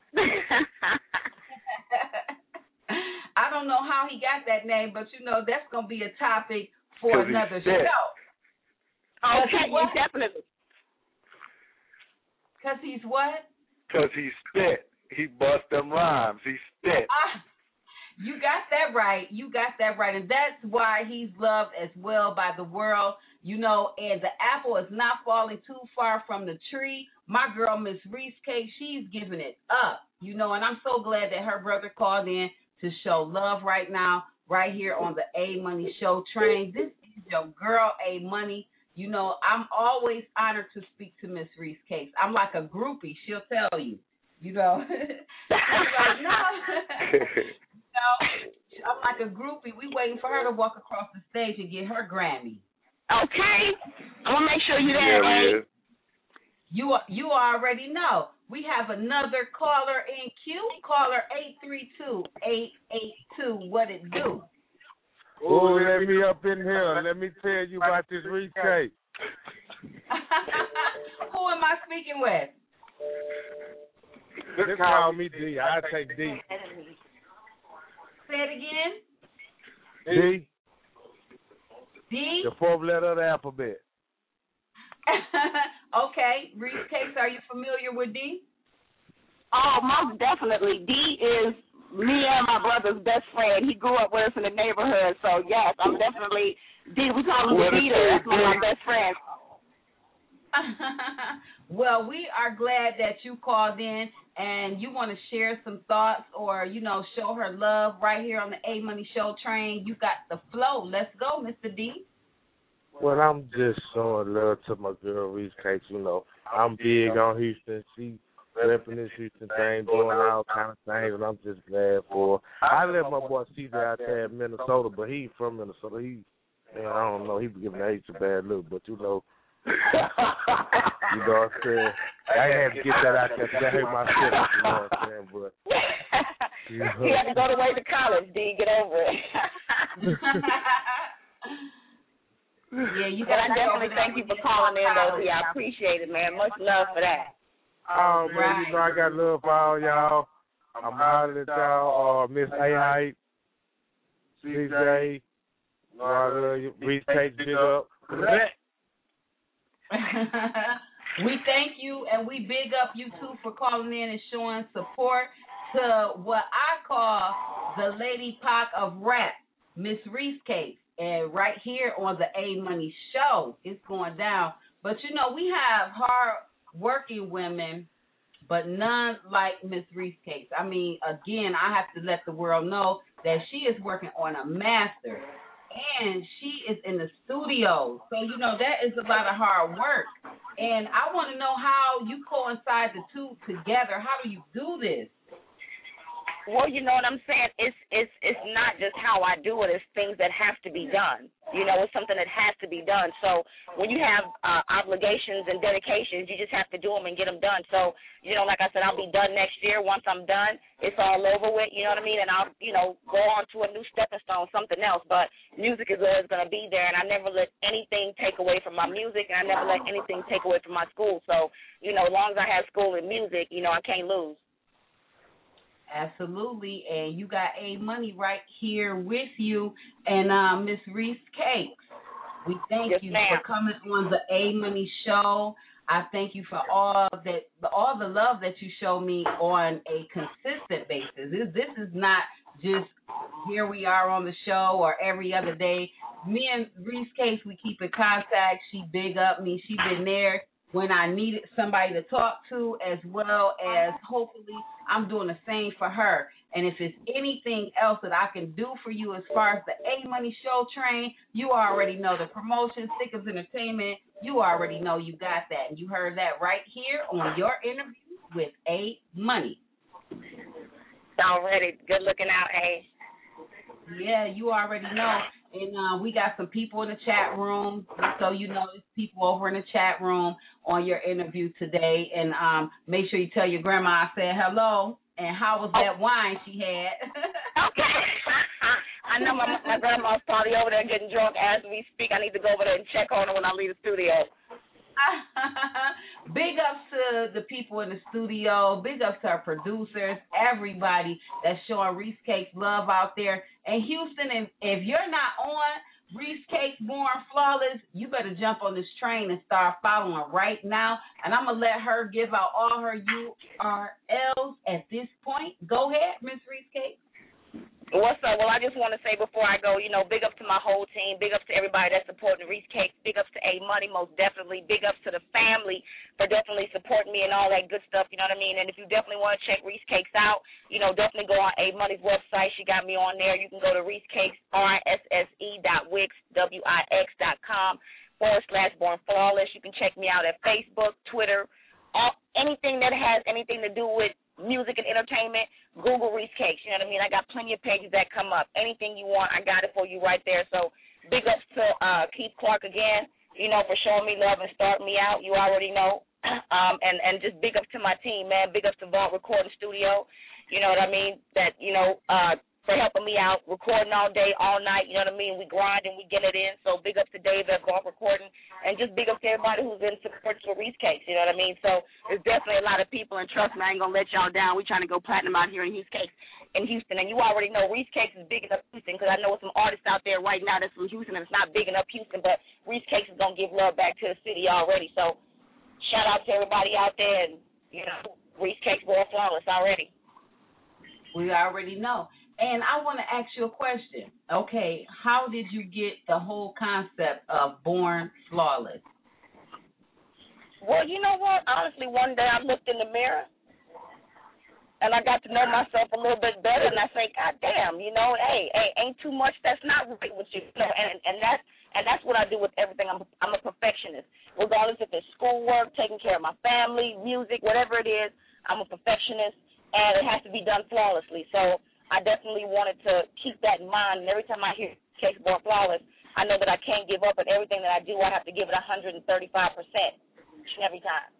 I don't know how he got that name, but you know that's gonna be a topic for another show. Okay, definitely. Because he's what? Because he spit. He bust them rhymes. He spit. You got that right. You got that right. And that's why he's loved as well by the world. You know, and the apple is not falling too far from the tree. My girl, Miss Reese Cake, she's giving it up. You know, and I'm so glad that her brother called in to show love right now, right here on the A Money Show train. This is your girl, A Money. You know, I'm always honored to speak to Miss Reese Cakes. I'm like a groupie. She'll tell you. You know. Like, no. No, I'm like a groupie. We waiting for her to walk across the stage and get her Grammy. Okay. I'm going to make sure you're there, You already know. We have another caller in queue. Caller 832-882. What it do? Oh, let me up in here. Let me tell you about this Reese Cake. Who am I speaking with? Just call me D. I'll take D. Say it again. D. D? The fourth letter of the alphabet. Okay. Reese Cakes, are you familiar with D? Oh, most definitely. D is me and my brother's best friend. He grew up with us in the neighborhood, so yes, I'm definitely D. We call him the Peter. That's one of my best friends. Well, we are glad that you called in and you want to share some thoughts or, you know, show her love right here on the A Money Show train. You got the flow. Let's go, Mr. D. Well, I'm just showing love to my girl Reese Cakes. You know, I'm big on Houston. She repping this Houston thing, doing all kind of things, and I'm just glad for her. I left my boy CJ out there in Minnesota, but he from Minnesota. Man, I don't know, he be giving H a bad look, but you know. You know what I'm saying? I had to get that out there because that hurt my feelings, you know what I'm saying? But, you know. He had to go away to college, D. Get over it. Yeah, you got. I definitely thank you for calling in, though, D. I appreciate it, man. Much love for that. Oh, man, you know I got love for all y'all. I'm hollering at y'all. Miss A-Hype, CJ, I love you. Reese Cakes, big up. We thank you and we big up you too for calling in and showing support to what I call the Lady Pac of rap, Miss Reese Cakes. And right here on the A Money Show, it's going down. But you know, we have hard working women, but none like Miss Reese Cakes. I mean, again, I have to let the world know that she is working on a master. And she is in the studio. So, you know, that is a lot of hard work. And I want to know how you coincide the two together. How do you do this? Well, you know what I'm saying? It's not just how I do it. It's things that have to be done. You know, it's something that has to be done. So when you have obligations and dedications, you just have to do them and get them done. So, you know, like I said, I'll be done next year. Once I'm done, it's all over with, you know what I mean? And I'll, you know, go on to a new stepping stone, something else. But music is always going to be there, and I never let anything take away from my music, and I never let anything take away from my school. So, you know, as long as I have school and music, you know, I can't lose. Absolutely, and you got A Money right here with you, and Miss Reese Cakes. We thank you for coming on the A Money Show. I thank you for all the love that you show me on a consistent basis. This is not just here we are on the show or every other day. Me and Reese Cakes, we keep in contact. She big up me. She been there when I needed somebody to talk to, as well as hopefully I'm doing the same for her. And if it's anything else that I can do for you as far as the A Money Show train, you already know the promotion, Stickers Entertainment, you already know you got that. And you heard that right here on your interview with A Money. Already. Good looking out, A. Yeah, you already know. And we got some people in the chat room, so you know there's people over in the chat room on your interview today. And make sure you tell your grandma I said hello. And how was that wine she had? Okay. I know my grandma's probably over there getting drunk as we speak. I need to go over there and check on her when I leave the studio. Big ups to the people in the studio. Big ups to our producers, everybody that's showing Reese Cakes love out there. And Houston, if you're not on Reese Cakes Born Flawless, you better jump on this train and start following right now. And I'm going to let her give out all her URLs at this point. Go ahead, Miss Reese Cakes. What's up? Well, I just want to say before I go, big ups to my whole team. Big ups to everybody that's supporting Reese Cakes. Big ups to A Money, most definitely. Big ups to the family for definitely supporting me and all that good stuff, you know what I mean? And if you definitely want to check Reese Cakes out, definitely go on A Money's website. She got me on there. You can go to Reese Cakes, RISSE.wix.com/Born Flawless. You can check me out at Facebook, Twitter, anything that has anything to do with music and entertainment, Google Reese Cakes. You know what I mean? I got plenty of pages that come up. Anything you want, I got it for you right there. So big ups to Keith Clark again, for showing me love and starting me out. You already know. And just big ups to my team, man. Big ups to Vault Recording Studio. You know what I mean? That, for helping me out, recording all day, all night. You know what I mean? We grind and we get it in. So big ups to Dave at Vault Recording. And just big ups to everybody who's in support for Reese Cakes. You know what I mean? So there's definitely a lot of people. And trust me, I ain't going to let y'all down. We trying to go platinum out here in Houston. And you already know Reese Cakes is big enough Houston, because I know some artists out there right now that's from Houston and it's not big enough Houston, but Reese Cakes is going to give love back to the city already. So shout out to everybody out there, and, Reese Cakes Born Flawless already. We already know. And I want to ask you a question. Okay, how did you get the whole concept of Born Flawless? Well, you know what? Honestly, one day I looked in the mirror, and I got to know myself a little bit better, and I say, God damn, hey, ain't too much that's not right with you. And that's what I do with everything. I'm a perfectionist. Regardless if it's schoolwork, taking care of my family, music, whatever it is, I'm a perfectionist, and it has to be done flawlessly. So I definitely wanted to keep that in mind, and every time I hear Cakes Born Flawless, I know that I can't give up, and everything that I do, I have to give it 135% every time.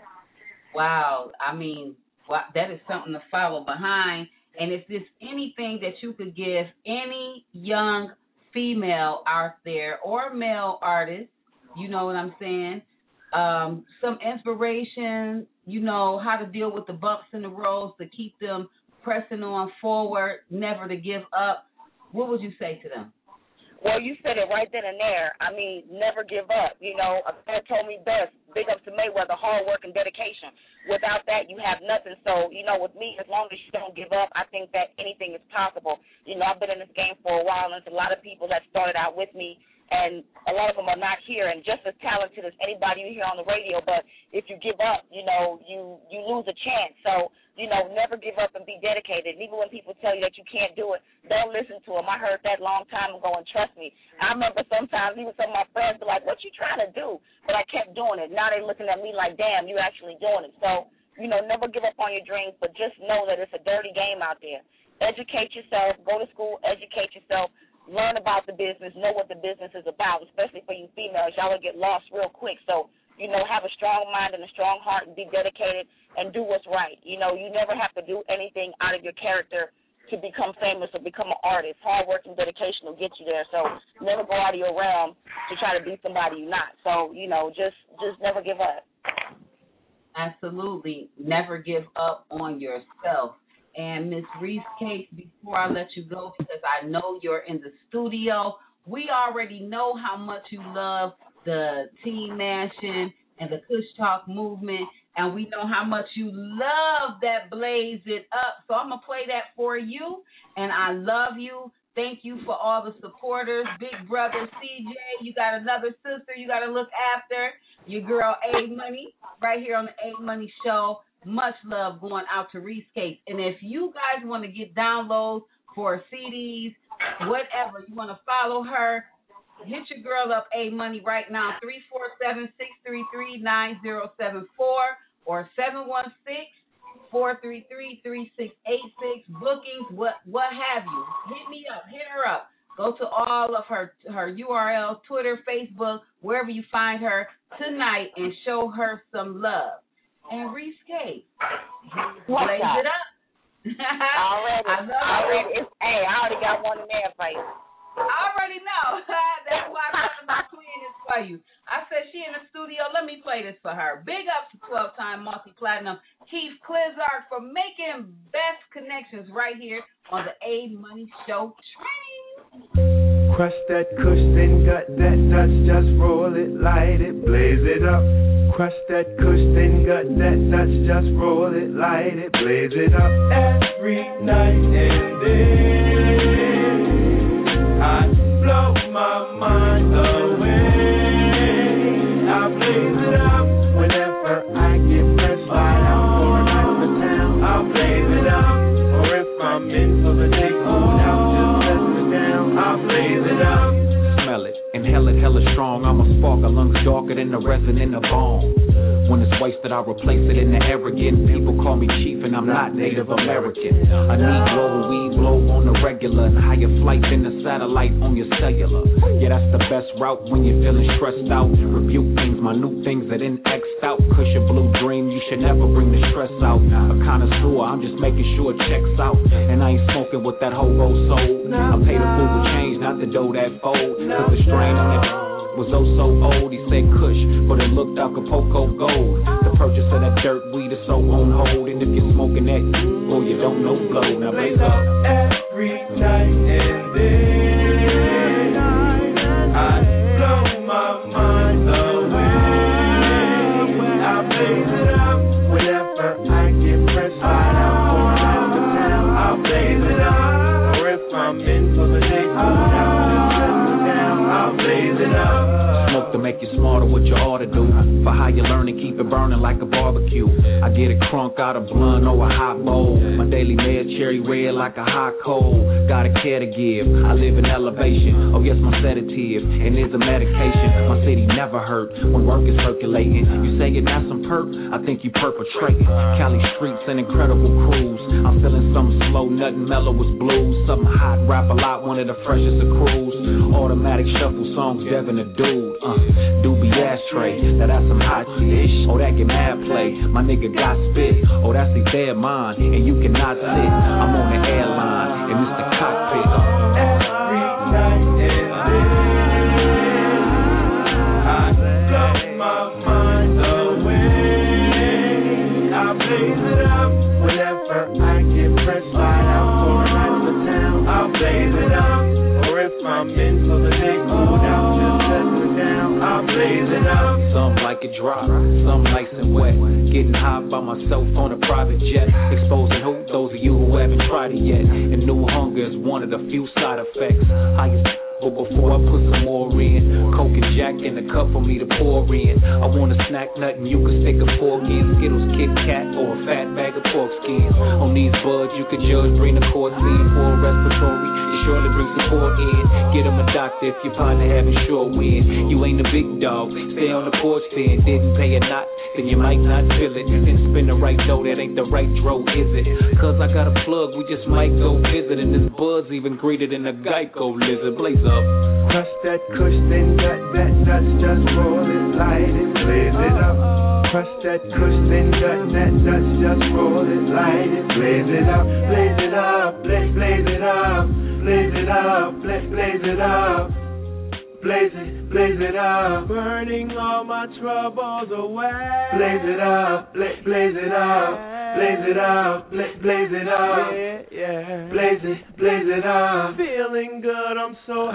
Wow. I mean, that is something to follow behind. And is this anything that you could give any young female out there or male artist, you know what I'm saying, some inspiration, how to deal with the bumps in the roads to keep them pressing on forward, never to give up? What would you say to them? Well, you said it right then and there. I mean, never give up. A man told me best, big ups to Mayweather, hard work and dedication. Without that, you have nothing. So, with me, as long as you don't give up, I think that anything is possible. I've been in this game for a while, and there's a lot of people that started out with me, and a lot of them are not here and just as talented as anybody you hear on the radio. But if you give up, you lose a chance. So, never give up and be dedicated. And even when people tell you that you can't do it, don't listen to them. I heard that a long time ago, and trust me, I remember sometimes even some of my friends be like, what you trying to do? But I kept doing it. Now they looking at me like, damn, you actually doing it. So, never give up on your dreams, but just know that it's a dirty game out there. Educate yourself. Go to school. Educate yourself. Learn about the business. Know what the business is about, especially for you females. Y'all will get lost real quick. So, have a strong mind and a strong heart and be dedicated and do what's right. You never have to do anything out of your character to become famous or become an artist. Hard work and dedication will get you there. So never go out of your realm to try to be somebody you're not. So, just never give up. Absolutely. Never give up on yourself. And Miss Reese Cakes, before I let you go, because I know you're in the studio, we already know how much you love the Team Mansion and the Kush Talk movement, and we know how much you love that Blaze It Up. So I'm going to play that for you, and I love you. Thank you for all the supporters. Big brother CJ, you got another sister you got to look after. Your girl A Money, right here on the A Money Show. Much love going out to Reese Cakes. And if you guys want to get downloads for CDs, whatever, you want to follow her, hit your girl up, A Money, right now, 347-633-9074 or 716-433-3686. Bookings, what have you. Hit me up, hit her up. Go to all of her URL, Twitter, Facebook, wherever you find her tonight, and show her some love. And Reese K, blaze it up. Already. I love it. Hey, I already got one in there for you. I already know. That's why I'm playing this for you. I said she in the studio. Let me play this for her. Big up to 12-time multi-platinum Keith Clizzard for making best connections right here on the A Money Show train. Crush that kush, then gut that Dutch, just roll it, light it, blaze it up. Crush that kush, then gut that Dutch, just roll it, light it, blaze it up. Every night and day I blow my mind away. I blaze it up whenever I get fresh light out going out of town. I blaze it up, or if I'm in for the day, going out, just let me down. I blaze it up. Smell it, inhale it, hella strong. I'm a spark, a lungs darker than the resin in the bone. When it's wasted, I replace it in the air again. People call me chief and I'm not Native American. A Negro, we blow on the regular. And higher flight than the satellite on your cellular. Yeah, that's the best route when you're feeling stressed out. Rebuke things, minute things that ain't X'd out. Cause your blue dream, you should never bring the stress out. A connoisseur, I'm just making sure it checks out. And I ain't smoking with that hobo soul. I pay the fool with change, not the dough that fold. Cause the strain on it was so old, he said kush, but it looked Acapulco gold. The purchase of that dirt weed is so on hold, and if you're smoking that, well, you don't know blow. Now blaze up. Every night and day, I blow my mind away. I blaze it up whenever I get fresh light out going out of town. I blaze it up, or if I'm in for the day, going out, just let me down. I blaze it up. Smoke to make you smarter, what you ought to do. For how you learn and keep it burning like a barbecue. I get it crunk out of blunt or a hot bowl. My daily med cherry red like a hot coal. Got a care to give, I live in elevation. Oh yes, my sedative, and is a medication. My city never hurt when work is circulating. You say you're not some perk, I think you perpetrating. Cali streets, an incredible cruise. I'm feeling something slow, nothing mellow with blues. Something hot, rap a lot, one of the freshest of crews. Automatic shuffle songs, Devin the dude. Doobie ashtray, now that's some hot shit. Oh, that get mad play, my nigga got spit. Oh, that's the dead mind, and you cannot sit. I'm on the airline, and it's the cockpit. Every night and day, I blow my mind away. I blaze it up whenever I get fresh light out going out of town. I blaze it up, or if I'm in for the day, going out, just let me down. I blaze it up. Some like it dry, some nice and wet. Getting high by myself on a private jet. Exposing who? Those of you who haven't tried it yet. And new hunger is one of the few side effects. But before I put some more in, Coke and Jack in the cup for me to pour in. I want a snack nut and you can stick a fork in. Skittles, Kit Kat, or a fat bag of pork skins. On these buds you can judge, bring the court scene for a respiratory. You surely bring support in. Get him a doctor if your partner having short wind. You ain't a big dog, stay on the porch then. Didn't pay a knot, then you might not feel it. Didn't spin the right dough, that ain't the right dro, is it? Cause I got a plug, we just might go visit. And this buzz even greeter than a Geico lizard. Blaze up. Crush that kush, then gut that Dutch, just roll it, light it, blaze it up. Crush that kush, then gut that Dutch, just roll it, light it, blaze it up, blaze it up, blaze it up, blaze it up, blaze it up. Blaze it up, burning all my troubles away. Blaze it up, blaze it up, blaze it up, blaze it up. Yeah. Blaze it up. Feeling good, I'm so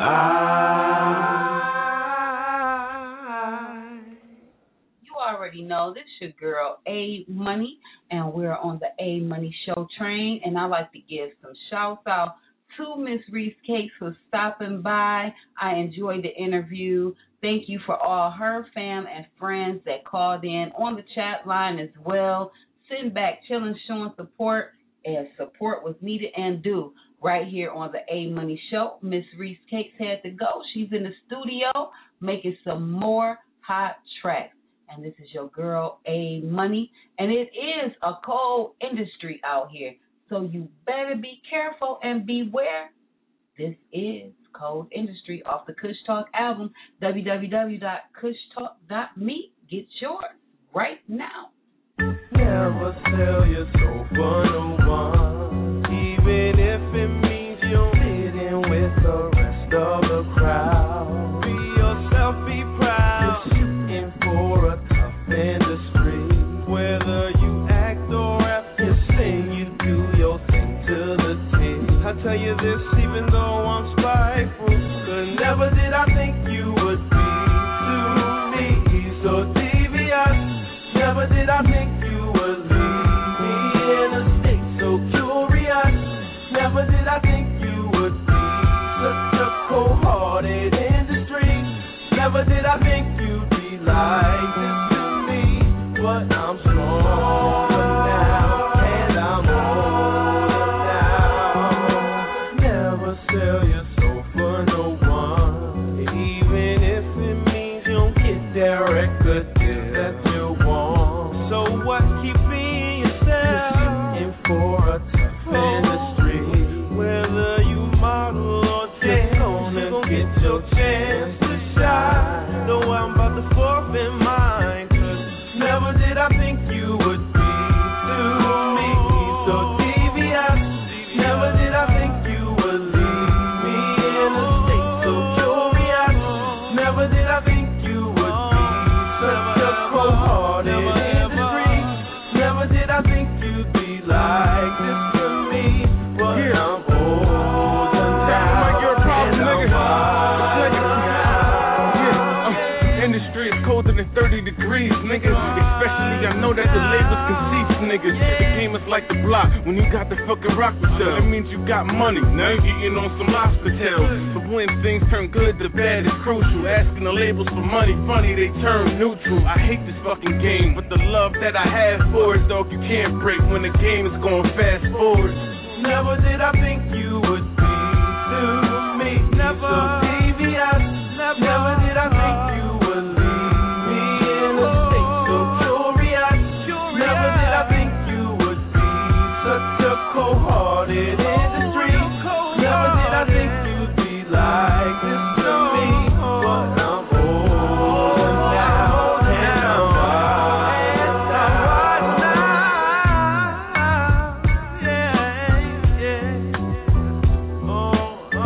high. You already know this your girl A Money, and we're on the A Money Show train. And I like to give some shouts out to Miss Reese Cakes for stopping by. I enjoyed the interview. Thank you for all her fam and friends that called in on the chat line as well. Sitting back, chilling, showing support as support was needed and due right here on the A Money Show. Miss Reese Cakes had to go. She's in the studio making some more hot tracks. And this is your girl A Money. And it is a cold industry out here. So you better be careful and beware. This is Code Industry off the Kush Talk album, www.kushtalk.me. Get yours right now. Never sell your soul for no one, even if it means you don't fit in with the rest of the crowd. Be yourself, be proud. You're shooting for a tough industry. Whether you act or rap, you sing, you do your thing to the T. I tell you this even though I'm spiteful, 'cause never did I think you would be to me so devious. Never did I think you would leave me in a state so curious. Never did I think you would be such a cold-hearted industry. Never did I think you'd be like this to me. But I'm stronger now, and I'm older now. Never sell your soul for no one, even if it means you don't get that record deal that you want. So what? Keep being yourself. You're shooting for a tough industry. Whether you model or dance, you're gonna get your chance to shine. Know I'm about to forfeit mine, 'cause never did I think you would be to me so devious. Never did I think you would leave me in a state so curious. Never did I think you would be such a cold-hearted industry. Never did I think you'd be like this to me. But I'm older now, and I'm Industry is colder than 30 degrees, niggas. Especially, I know that the labels can see niggas. The game is like the block when you got the fucking rock with you. That means you got money. Now you eating on some lobster tails. But when things turn good, the bad is crucial. Asking the labels for money, funny, they turn neutral. I hate this fucking game, but the love that I have for it, dog, you can't break when the game is going fast forward. Never did I think you would be to me. Never. So devious. Never did I think you would leave me in a state so curious. Never did I think you would be such a cold-hearted industry. Never did I think you'd be like this to me. But I'm older now, and I'm wise now. Yeah, yeah. Oh.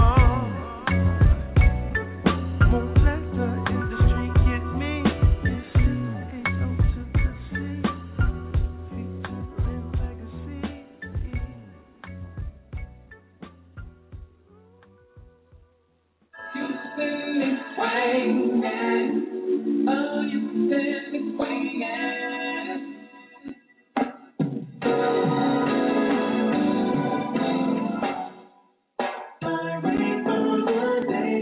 Won't let the industry get me. It's C-H-O to the C. Featuring legacy. You send me swinging. Oh, you send me swinging. I'm ready for the day.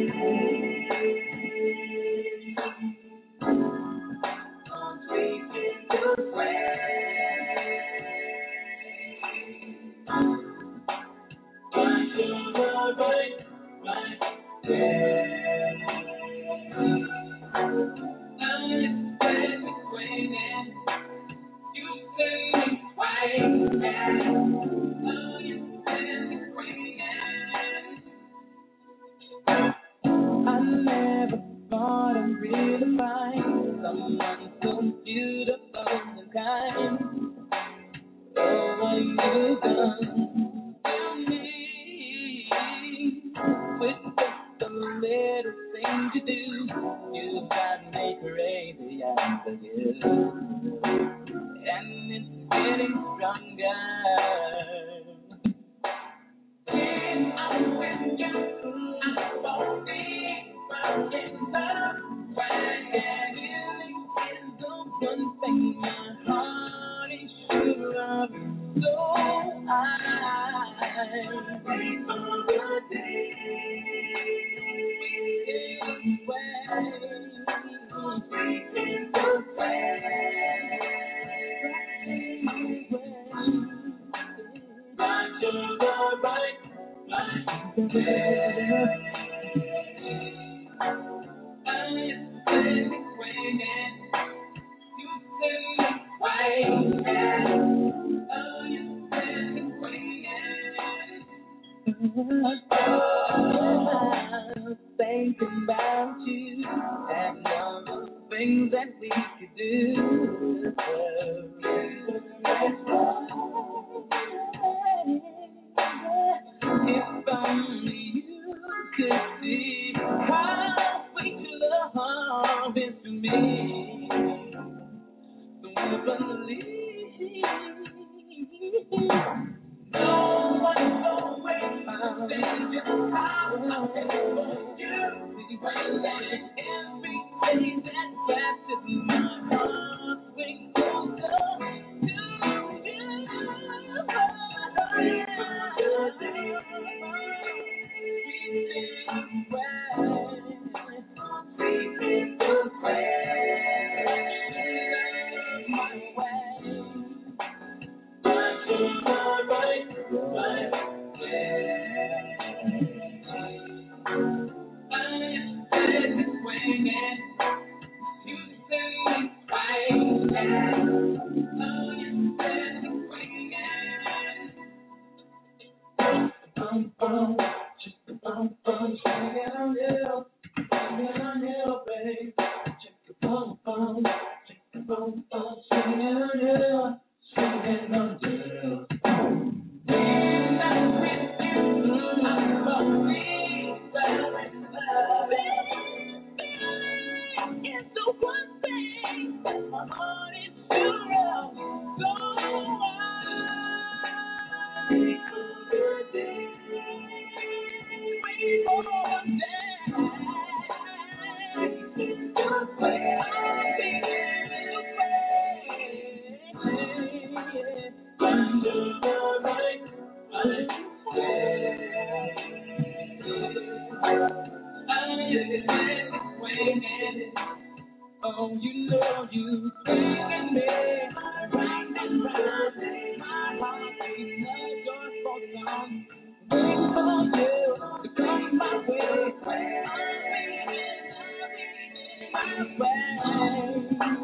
I'm speaking your way. Right to the right there. Now you send me swinging. You send me swinging. Oh, you send me swinging. I never thought I'd really find someone so beautiful and kind. Oh, what you done to me with just a little thing to do. You got me crazy, I forget, and it's getting stronger. When I'm with you, I won't be in love. When healing is the one thing my heart is sure of. So I'm ready for the day. and the things that we could do. If only you could see how sweet your love is to me, so you believe no one's always found just how I feel for you. Everything that passes my heart swings closer to you. Oh, you know you bringing me right and right. My heart is not your fault, I'm waiting for you to come my way. I'm waiting my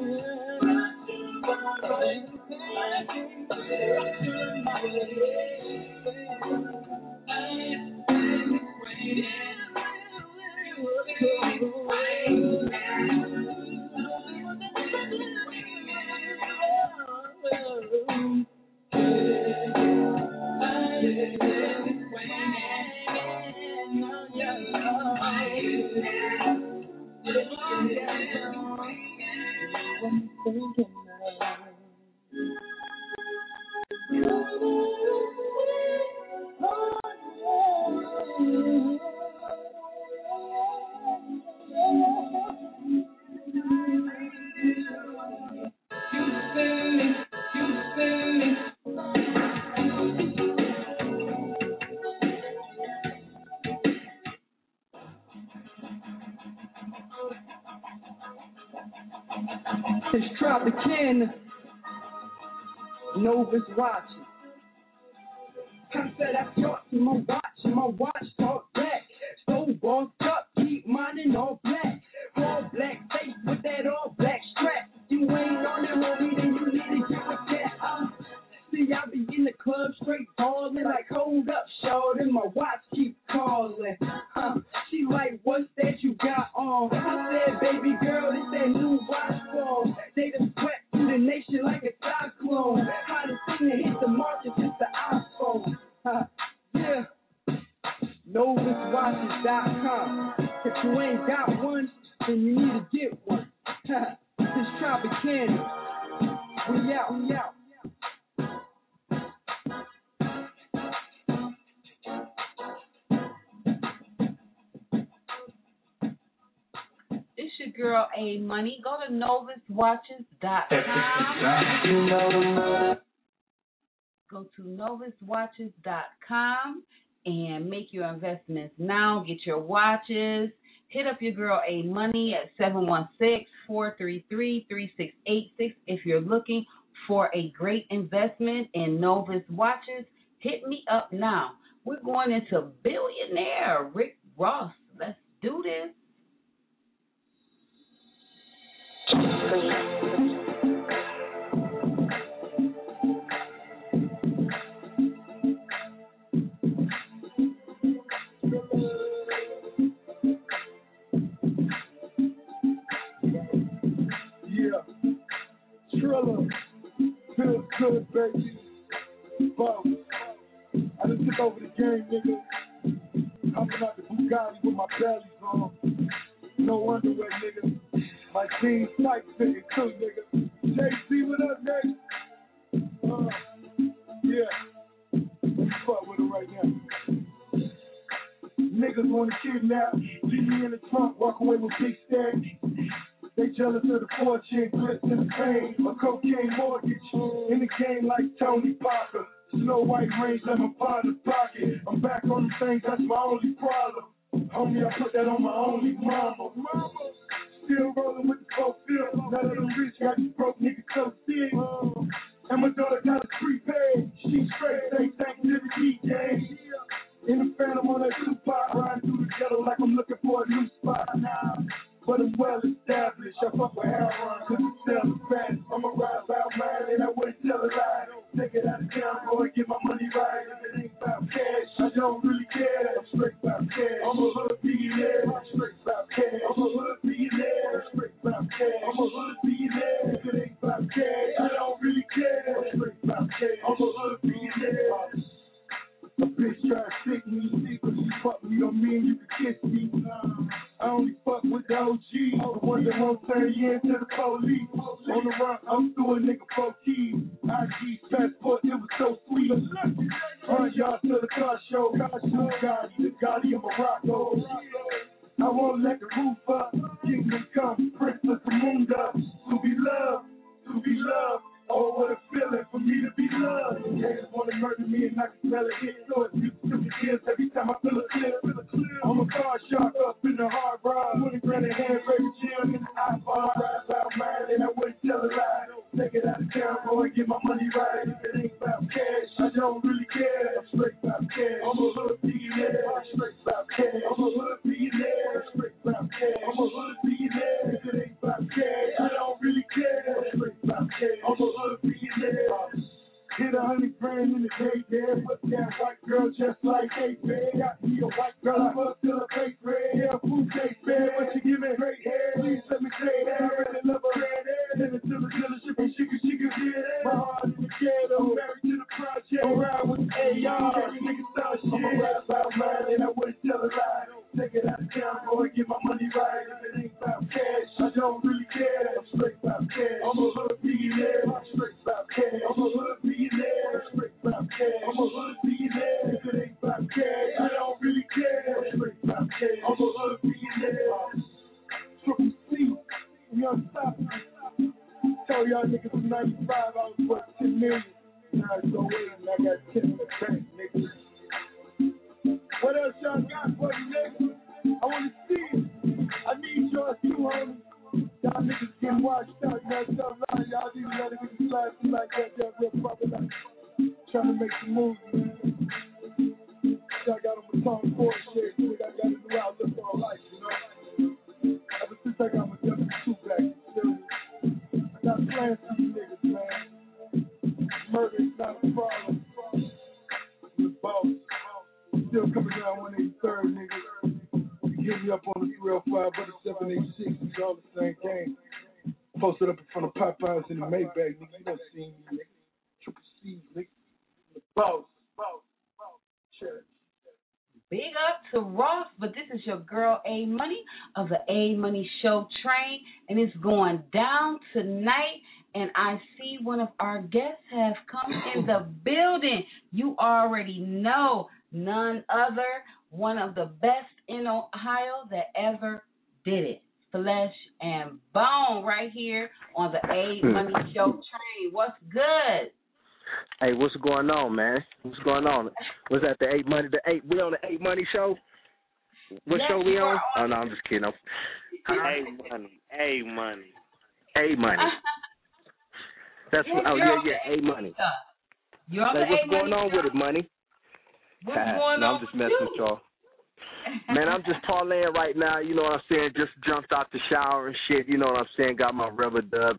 It's Tropicana, Novus watching. I said I talked to my watch talk back. So bossed up, keep mine in all black. All black face with that all black strap. You ain't on it, homie, then you need to give a cat. See, I be in the club straight ballin' like, hold up, shawty, and my watch keep calling. She like, what's that you got on? I said, baby girl, this that new watch phone. They done swept through the nation like a cyclone. Hottest thing to hit the market since the iPhone. Yeah. NovusWatches.com. If you ain't got one, then you need to get one. This Tropicana. We out. It's your girl A Money. Go to NovusWatches.com. Go to NovusWatches.com and make your investments now. Get your watches. Hit up your girl A Money at 716-433-3686 if you're looking for a great investment in Novus Watches. Hit me up now. We're going into billionaire Rick Ross. Let's do this. good, baby? Boss. I done took over the game, nigga. Hopping out the Bugatti with my belly on. No underwear, nigga. My jeans tight fitting too, nigga. JC, what up, nigga? Yeah. Fuck with it right now. Niggas wanna kidnap, leave me in the trunk, walk away with big stacks. They jealous of the fortune, clips in the pain, a cocaine mortgage. In the game like Tony Parker, Snow White range like my father's pocket. I'm back on the things, that's my only problem. Homie, I put that on my only mama. Still rolling with the cold feel. Now that I'm rich, got these broke niggas so sick. And my daughter got a prepaid. She straight, they thank to the DJ. In the Phantom on that Tupac, riding through the ghetto like I'm looking for a new spot now. But I'm well established. I fuck with heroin, cause it's selling fast. I'ma ride about mine and I wouldn't tell a lie. Take it out of town, boy, get my money right. If it ain't about cash, I don't really care. I'm straight about cash. I'm a hood billionaire. I'm straight about cash. I'm a hood billionaire. I'm straight about cash. I'm a hood billionaire. If it ain't about cash, I don't really care. I'm straight about cash. I'm a hood billionaire. A bitch try to stick me, but you fuck me on me and you can kiss me. I only fuck with the OG, the one that won't turn you into the police. On the run, I'm through a nigga 4 keys. IG passport, it was so sweet. Y'all to the car show, Gotti, the Gotti of Morocco. I won't let the roof up, kingdom come, Princess Amunda. To be loved, oh what a feeling for me to be loved. Haters wanna murder me and I can smell it hit. So it's stupid tears every time I feel a clip. I'm a car shark up in the hard ride. 20 grand in hand, baby, chill in the iPhone. Ride about mine and I wouldn't tell a lie. Take it out of town, boy, get my money right. If it ain't about cash, I don't really care. I'm straight about cash. I'm a hood billionaire. I'm straight about cash. I'm a hood billionaire. I'm straight about cash. I'm a hood billionaire. If it ain't about cash, I don't really care. I'm straight about cash. I'm a hood billionaire. Hit 100 grand in the day there, but that white girl just like hey man. Got me a white girl, I fuck till her face red. Yeah, food taste bad, but she give me great hair. Please let me say that I really love her red hair. Send it to the dealership and she can hear that. My heart in the ghetto, married to the project. I'm ride with the AR, niggas start shit. I'ma ride about mine and I wouldn't tell a lie. Take it out of town, boy, get my money right. If it ain't about cash, I don't really care. I'm straight about cash. I'm a hood billionaire. I'm straight about cash. I'm a hood billionaire. I'm straight about cash. I'm a hood billionaire. If it ain't about cash, I don't really care. I'm straight about cash. I'm a hood billionaire. Triple C, we unstoppable. Tell y'all niggas from 95 I was worth 10 million. Now it's 08 and I got 10 in the bank, niggas. What else y'all got for me, niggas? I wanna see it. I need y'all too, homie. Y'all niggas getting washed out, y'all stop lying. Y'all need to let it get flashy like that, real proper like. Trying to make some moves, man. Y'all got on my tongue for shit. I got a new outlook on life, you know? Ever since I got my W2 back, you feel me? I got plans for you niggas, man. Murder is not a problem. The boss. Still coming down 183rd, niggas. You hit me up on the 305, but the 786. It's all the same game. Posted up in front of Popeyes in the Maybach, nigga. You don't see me, nigga. Triple C, nigga. The boss. Church. Big up to Ross, but this is your girl A Money of the A Money Show Train, and it's going down tonight. And I see one of our guests have come in the building. You already know, none other, one of the best in Ohio that ever did it. Flesh and Bone right here on the A Money Show Train. What's good? Hey, what's going on, man? What's going on? Was that the 8 Money? We on the 8 Money show? What show we on? Oh no, I'm just kidding. A Money. That's yes, A Money. You're on the what's A going Money on show? with it, Money? What's going no, on? I'm just messing with y'all. Man, I'm just parlaying right now. You know what I'm saying? Just jumped out the shower and shit. You know what I'm saying? Got my rubber duck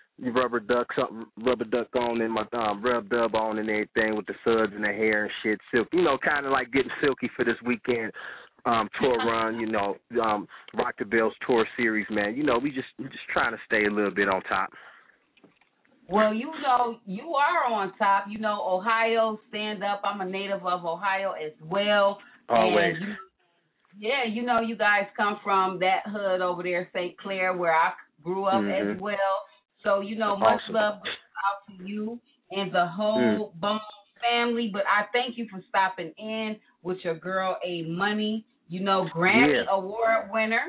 on and my rub dub on and everything with the suds in the hair and shit. Silk. You know, kind of like getting silky for this weekend tour run. You know, Rock the Bells tour series, man. You know, we just trying to stay a little bit on top. Well, you know, you are on top. You know, Ohio, stand up. I'm a native of Ohio as well. Always. And you know, you guys come from that hood over there, St. Clair, where I grew up as well. So, you know, much love goes out to you and the whole Bone family. But I thank you for stopping in with your girl, A Money, you know, Grammy Award winner.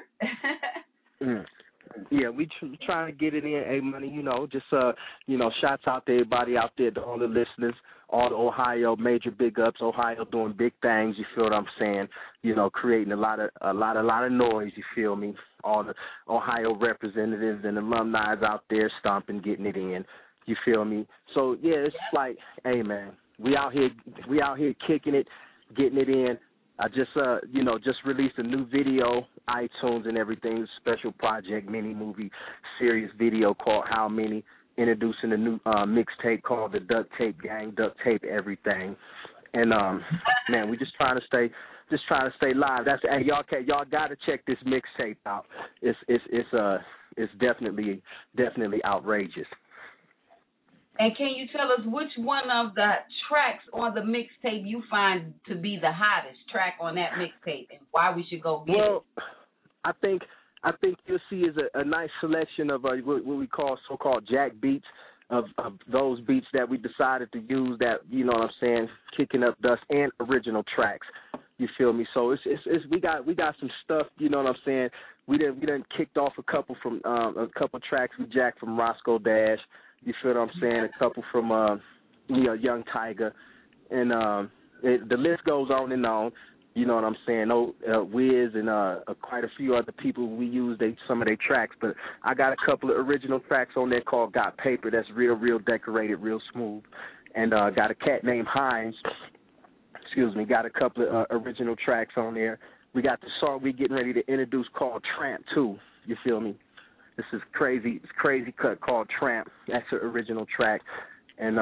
Yeah, we trying to get it in, A Money. You know, just you know, shouts out to everybody out there, to all the listeners, all the Ohio major big ups. Ohio doing big things. You feel what I'm saying? You know, creating a lot of noise. You feel me? All the Ohio representatives and alumni out there stomping, getting it in. You feel me? So yeah, it's like, hey man, we out here kicking it, getting it in. I just, you know, just released a new video, iTunes and everything, special project, mini movie, series video called How Many, introducing a new mixtape called The Duct Tape Gang, Duct Tape Everything. And, man, we just trying to stay live. That's, hey, y'all got to check this mixtape out. It's definitely outrageous. And can you tell us which one of the tracks on the mixtape you find to be the hottest track on that mixtape, and why we should go get it? I think you'll see is a nice selection of what we call so-called jack beats, of those beats that we decided to use, that, you know what I'm saying, kicking up dust, and original tracks. You feel me? So it's we got some stuff, you know what I'm saying. We done kicked off a couple tracks we jacked from Roscoe Dash. You feel what I'm saying? A couple from Young Tiger, and the list goes on and on. You know what I'm saying? Wiz and quite a few other people, we use some of their tracks, but I got a couple of original tracks on there called Got Paper. That's real decorated, real smooth, and got a cat named Hines. Excuse me. Got a couple of original tracks on there. We got the song we getting ready to introduce called Tramp too. You feel me? This is crazy. It's crazy cut called Tramp. That's the original track, and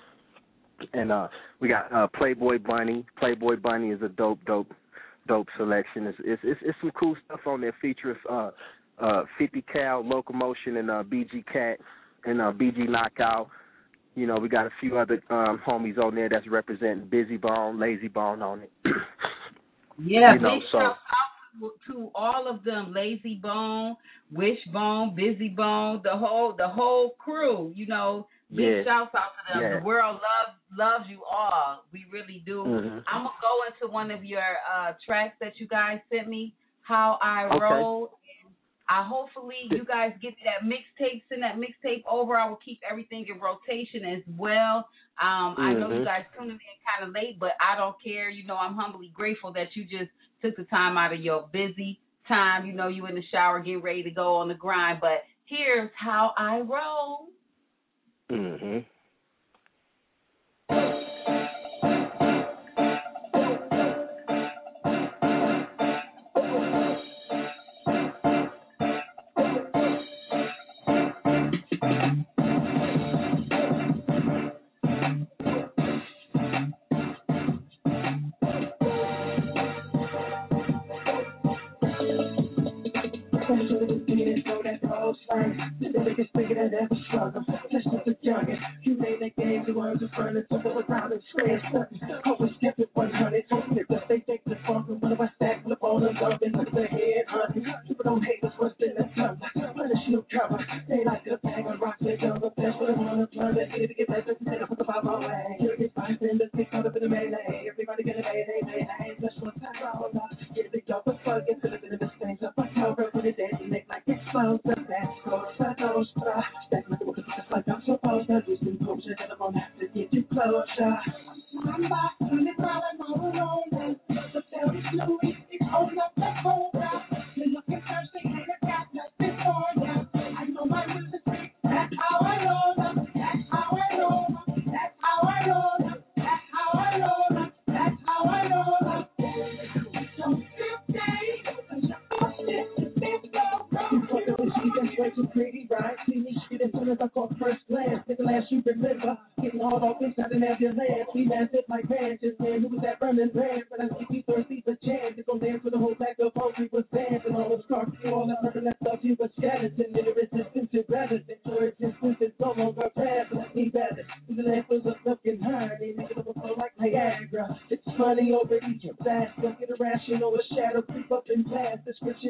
we got Playboy Bunny. Playboy Bunny is a dope selection. It's some cool stuff on there. Features 50 Cal, Locomotion, and BG Cat, and BG Knockout. You know, we got a few other homies on there that's representing Busy Bone, Lazy Bone on it. Yeah, big shout out to all of them, Lazy Bone, Wishbone, Busy Bone, the whole crew, you know. Big shouts out to them. Yeah. The world loves you all. We really do. Mm-hmm. I'm going to go into one of your tracks that you guys sent me, How I Roll. And hopefully you guys get that mixtape, send that mixtape over. I will keep everything in rotation as well. I know you guys tuned in kind of late, but I don't care. You know, I'm humbly grateful that you just took the time out of your busy time. You know, you in the shower getting ready to go on the grind. But here's How I Roll. Mm-hmm. The biggest figure that ever struggled. Just as a youngin', you made that game to earn the furniture that was out and square something. Always kept it 100, taking it up. They think the funk and one of my stack full of all the love and look at their head, hunting. People don't hate us, what's in the tumbler. Punish you cover. They like to bang and rock their jungle. That's what I wanna turn that hit to get better. Instead of put the Bible on way. You get five in the six out of the melee. Everybody get a hey. Just one time, all up. Get the job, but fuck it, fill it in the things up. I cover with it, they make like it slow. That's close. That's like I'm supposed to do some potion, and I'm gonna have to get you closer. I'm back on the crowd, I'm all alone. But there is no reason to hold up that whole round. You're looking thirsty, and I got nothing for you. I know my music, that's how I roll up. That's how I roll up. That's how I roll up. That's how I roll up. That's how I roll up. Don't feel safe, because you're busted. That's way too pretty, right? See me shit as soon as I caught first glance. Take the last you remember. Getting all off inside and have your land. We massive like branches, man. Who was that burning brand? But I see you thirsty for chance. It's gonna dance with the whole back of poetry was dancing. All those cars, all that nothing that stuff you was skeleton. In the resistance to resistance. Your existence is no longer present.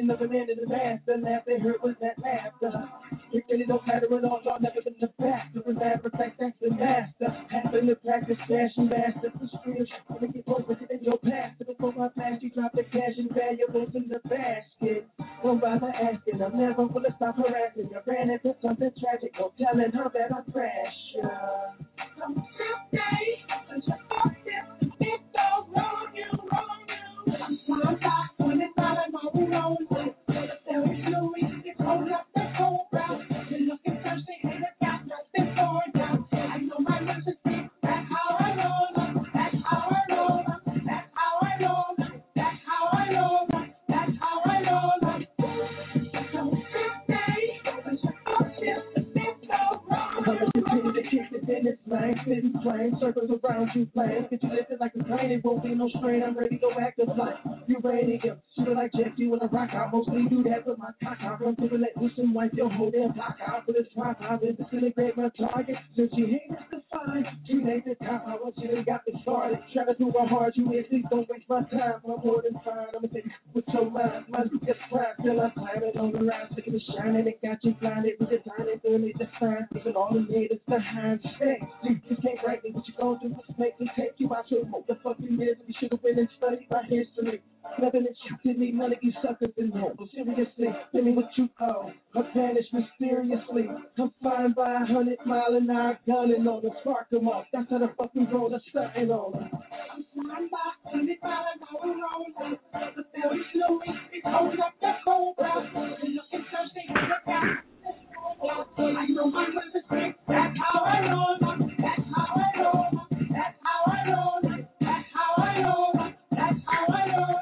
another man in the mask. The laugh they heard was that laughter. It really don't matter at all, y'all never been the best. As a matter of fact, that's the master. Happen to practice cash and master. The street to get over to your past. Before my past, you drop the cash and valuables in the basket. Don't bother asking, I'm never gonna stop harassing. I ran into something tragic, no telling her that I crashed. Some day, it's so wrong, you. I'm flying back when it's not like my own. There is no reason to hold up the whole route. You're looking thirsty and it's got nothing for you. I know my music, that's how I roll. That's how I roll. That's how I roll. That's how I roll. That's how I roll. So this day, it's so wrong. I'm gonna continue to kick it in this line, sitting playing circles around you playing. Get you lifted like a plane, it won't be no strain. I'm ready to go back to flight. You ready to shoot it like Jet, you wanna rock out. Mostly do that with my cock out. Run through the let loose and wipe your whole damn block out. For this drop out, it's disintegrate my target. Since you hate us to find, you made the top. I want you to got me started. Try to do what hard you is, please don't waste my time. I'm more than fine. I'ma take you with your mind. My just prime till I'm climbing on the rise. Taking the shine and it got you blinded. We just time it, doing it just fine. Even all the natives behind. Hey, you can't write me what you gon' do. Just make me take you out your motherfucking years. You should've went and studied my history. Nothing that you did me, none of you suckers in home. Seriously, tell me what you owe. I vanished mysteriously. I'm flying by 100-mile-an-hour gunning on the spark them off. That's how the fucking road is starting on. I'm flying by 100-mile-an-hour rolling. But there is no way to hold up the whole route. You're looking thirsty and look out. I know my mother's great. That's how I roll. That's how I roll. That's how I roll. That's how I roll. That's how I roll.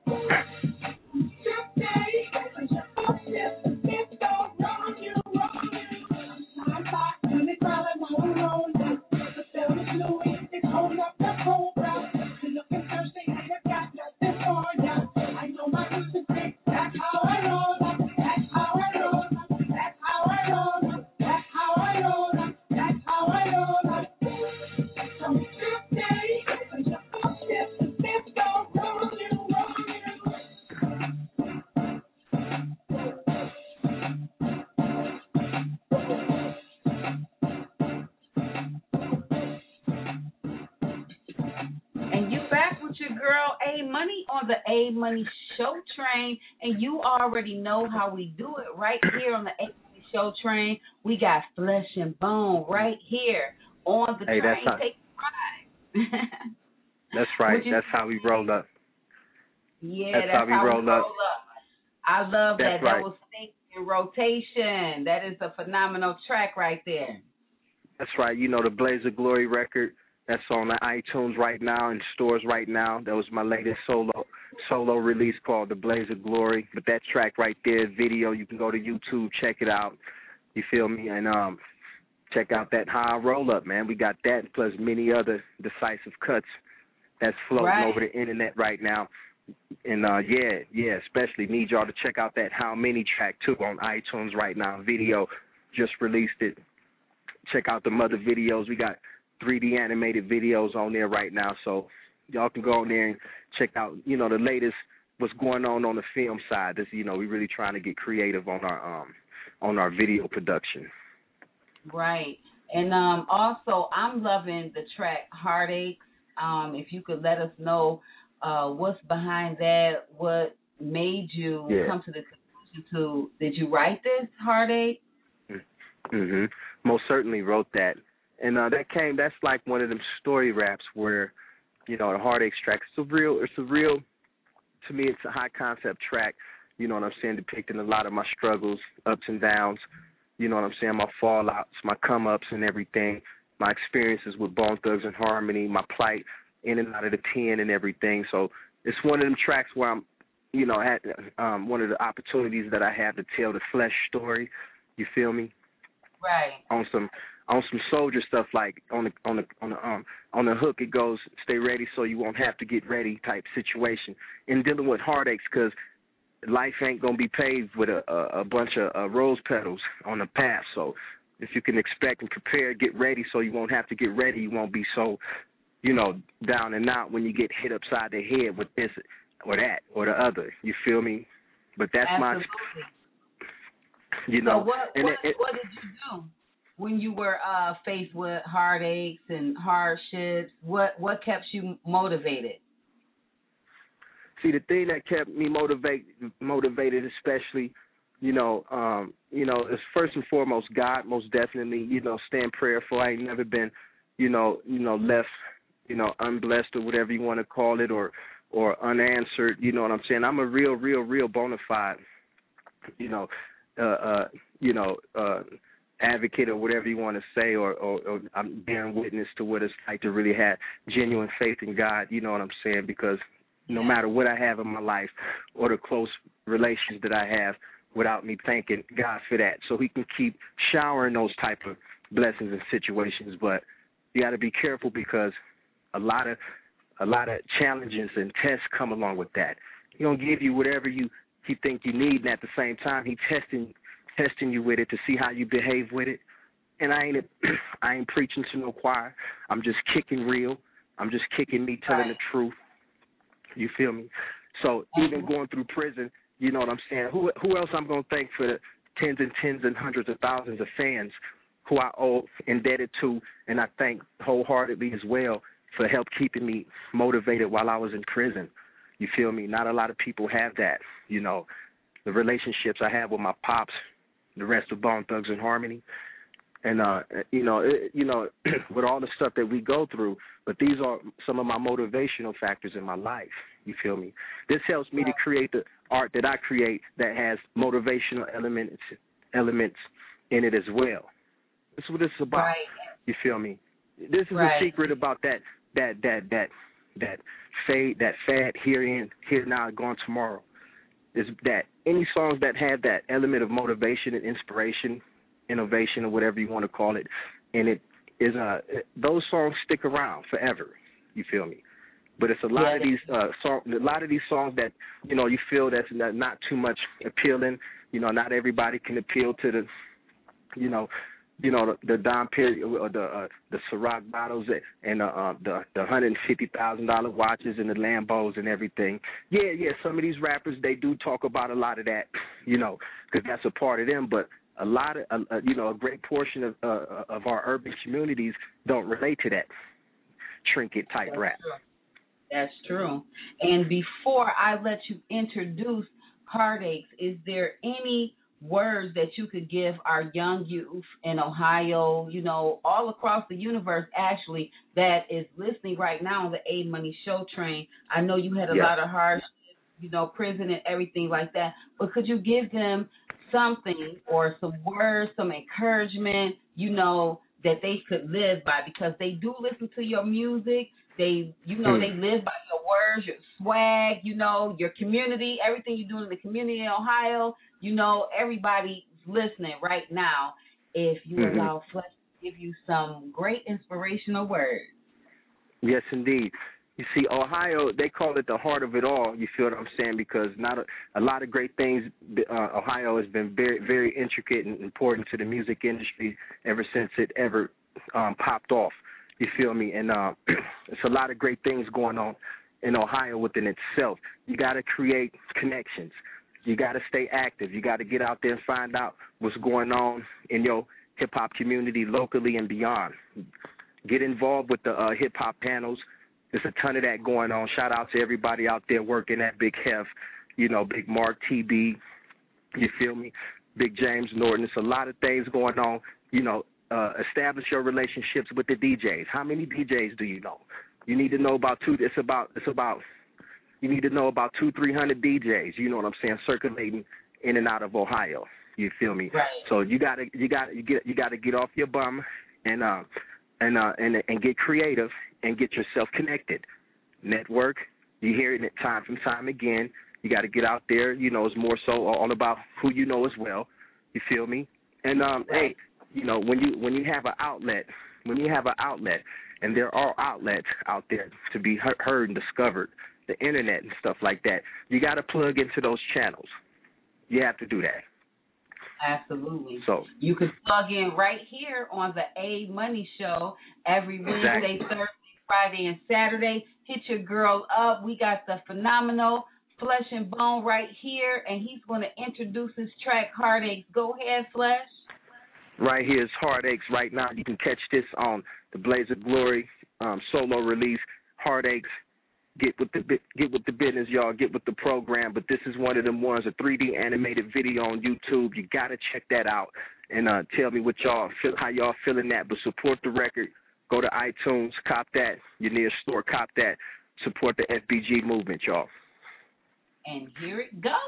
The A Money Show Train, and you already know how we do it right here on the A Money Show Train. We got Flesh and Bone right here on the train. Take a ride. That's right. That's how we roll up. Yeah, that's how we roll up. I love that. That was Think in Rotation. That is a phenomenal track right there. That's right. You know, the Blaze of Glory record. That's on the iTunes right now, in stores right now. That was my latest solo release called The Blaze of Glory. But that track right there, video, you can go to YouTube, check it out. You feel me? And check out that How I Roll Up, man. We got that plus many other decisive cuts that's floating over the internet right now. And, yeah, especially need y'all to check out that How Many track, too, on iTunes right now. Video, just released it. Check out the other videos. We got 3D animated videos on there right now, so y'all can go on there and check out, you know, the latest, what's going on the film side. This, you know, we're really trying to get creative on our video production. Right, and also I'm loving the track Heartaches. If you could let us know what's behind that, what made you come to the conclusion did you write this Heartache? Mm-hmm. Most certainly wrote that. And that's like one of them story raps where, you know, the Heartaches track, it's a real, to me, it's a high concept track, you know what I'm saying, depicting a lot of my struggles, ups and downs, you know what I'm saying, my fallouts, my come-ups and everything, my experiences with Bone Thugs-n-Harmony, my plight in and out of the pen and everything. So it's one of them tracks where I'm, you know, at one of the opportunities that I have to tell the Flesh story, you feel me? Right. On some soldier stuff, like on the hook it goes, stay ready so you won't have to get ready type situation. And dealing with heartaches, because life ain't gonna be paved with a bunch of rose petals on the path. So if you can expect and prepare, get ready so you won't have to get ready, you won't be so, you know, down and out when you get hit upside the head with this or that or the other. You feel me? But that's Absolutely. my, So what did you do when you were faced with heartaches and hardships? What kept you motivated? See, the thing that kept me motivated, especially, is first and foremost God, most definitely. Staying prayerful. I ain't never been, left, unblessed or whatever you want to call it, or unanswered. You know what I'm saying? I'm a real bona fide, advocate or whatever you want to say, or I'm bearing witness to what it's like to really have genuine faith in God. You know what I'm saying? Because no matter what I have in my life or the close relations that I have, without me thanking God for that, so He can keep showering those type of blessings and situations. But you got to be careful because a lot of challenges and tests come along with that. He don't give you whatever He think you need, and at the same time He testing you with it to see how you behave with it. And I ain't preaching to no choir. I'm just kicking real. I'm just kicking me, telling the truth. You feel me? So even going through prison, you know what I'm saying? Who else I'm going to thank for the tens and hundreds of thousands of fans who I owe, indebted to, and I thank wholeheartedly as well for help keeping me motivated while I was in prison. You feel me? Not a lot of people have that. The relationships I have with my pops, the rest of Bone Thugs and Harmony, and with all the stuff that we go through. But these are some of my motivational factors in my life. You feel me? This helps me to create the art that I create that has motivational elements in it as well. That's what it's about. Right. You feel me? This is a secret about that fad here now, gone tomorrow. Is that any songs that have that element of motivation and inspiration, innovation, or whatever you want to call it, and it is those songs stick around forever. You feel me? But it's a lot of these songs that you feel that's not too much appealing. Not everybody can appeal to the the Dom Perignon or the Ciroc bottles and the $150,000 watches and the Lambos and everything. Yeah. Some of these rappers, they do talk about a lot of that, because that's a part of them. But a lot of a great portion of our urban communities don't relate to that trinket type rap. True. That's true. And before I let you introduce Heartaches, is there any words that you could give our young youth in Ohio, all across the universe, actually, that is listening right now on the A Money Show train? I know you had a lot of hardships, prison and everything like that, but could you give them something or some words, some encouragement, that they could live by, because they do listen to your music. They, they live by your words, your swag, your community, everything you do in the community in Ohio. Everybody's listening right now. If you allow Flesh to give you some great inspirational words. Yes, indeed. You see, Ohio, they call it the heart of it all. You feel what I'm saying? Because not a lot of great things. Ohio has been very, very intricate and important to the music industry ever since it ever popped off. You feel me? And it's a lot of great things going on in Ohio within itself. You got to create connections. You got to stay active. You got to get out there and find out what's going on in your hip-hop community locally and beyond. Get involved with the hip-hop panels. There's a ton of that going on. Shout out to everybody out there working at Big Hef, Big Mark, TB, you feel me? Big James Norton. There's a lot of things going on. Establish your relationships with the DJs. How many DJs do you know? You need to know about you need to know about 200-300 DJs, you know what I'm saying, circulating in and out of Ohio. You feel me? Right. So you gotta get off your bum and get creative and get yourself connected. Network. You hear it time from time again. You got to get out there. It's more so all about who you know as well. You feel me? And hey, when you have an outlet, and there are outlets out there to be heard and discovered, the internet and stuff like that, you got to plug into those channels. You have to do that. Absolutely. So you can plug in right here on the A Money Show every Wednesday, Thursday, Friday, and Saturday. Hit your girl up. We got the phenomenal Flesh and Bone right here, and he's going to introduce his track, Heartaches. Go ahead, Flesh. Right here is Heartaches right now. You can catch this on the Blaze of Glory solo release, Heartaches. Get with the business, y'all. Get with the program. But this is one of them ones, a 3D animated video on YouTube. You got to check that out and tell me what y'all feel, how y'all feeling that. But support the record. Go to iTunes, cop that. Your nearest store, cop that. Support the FBG movement, y'all. And here it goes.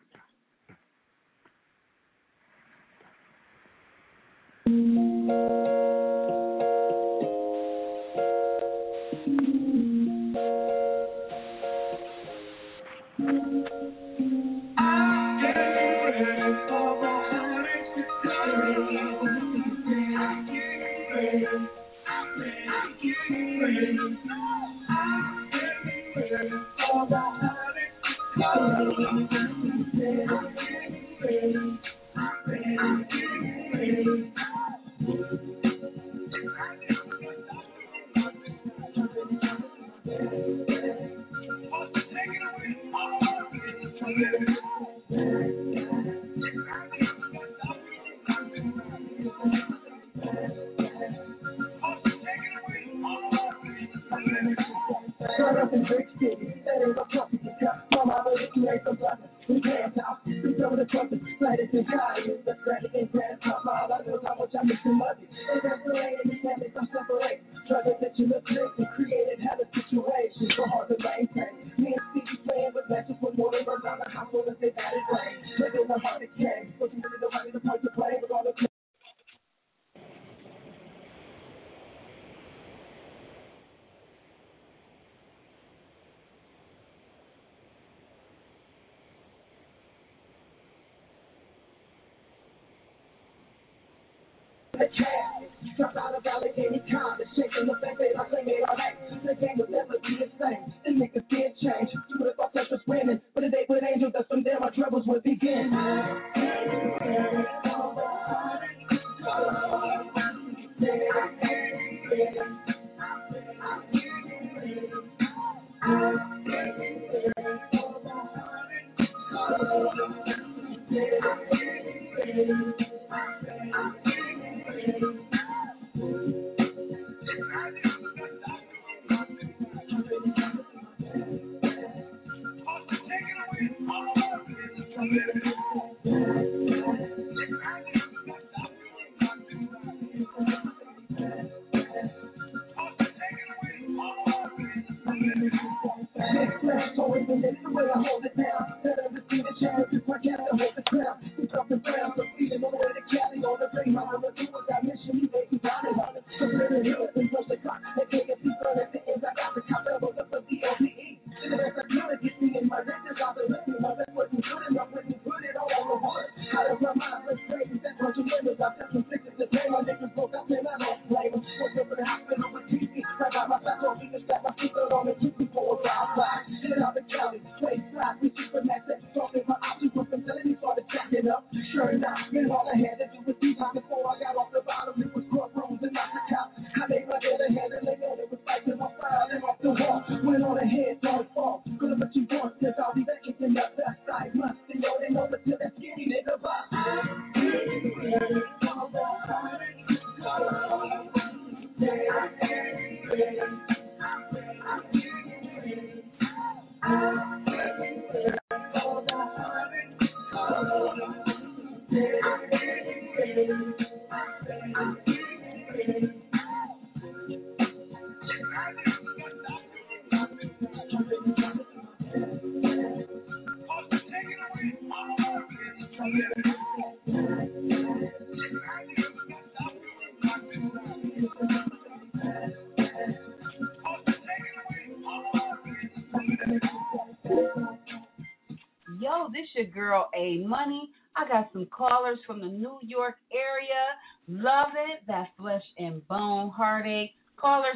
Yo, this your girl A Money. I got some callers from the New York area. Love it. That Flesh and Bone Heartache. Caller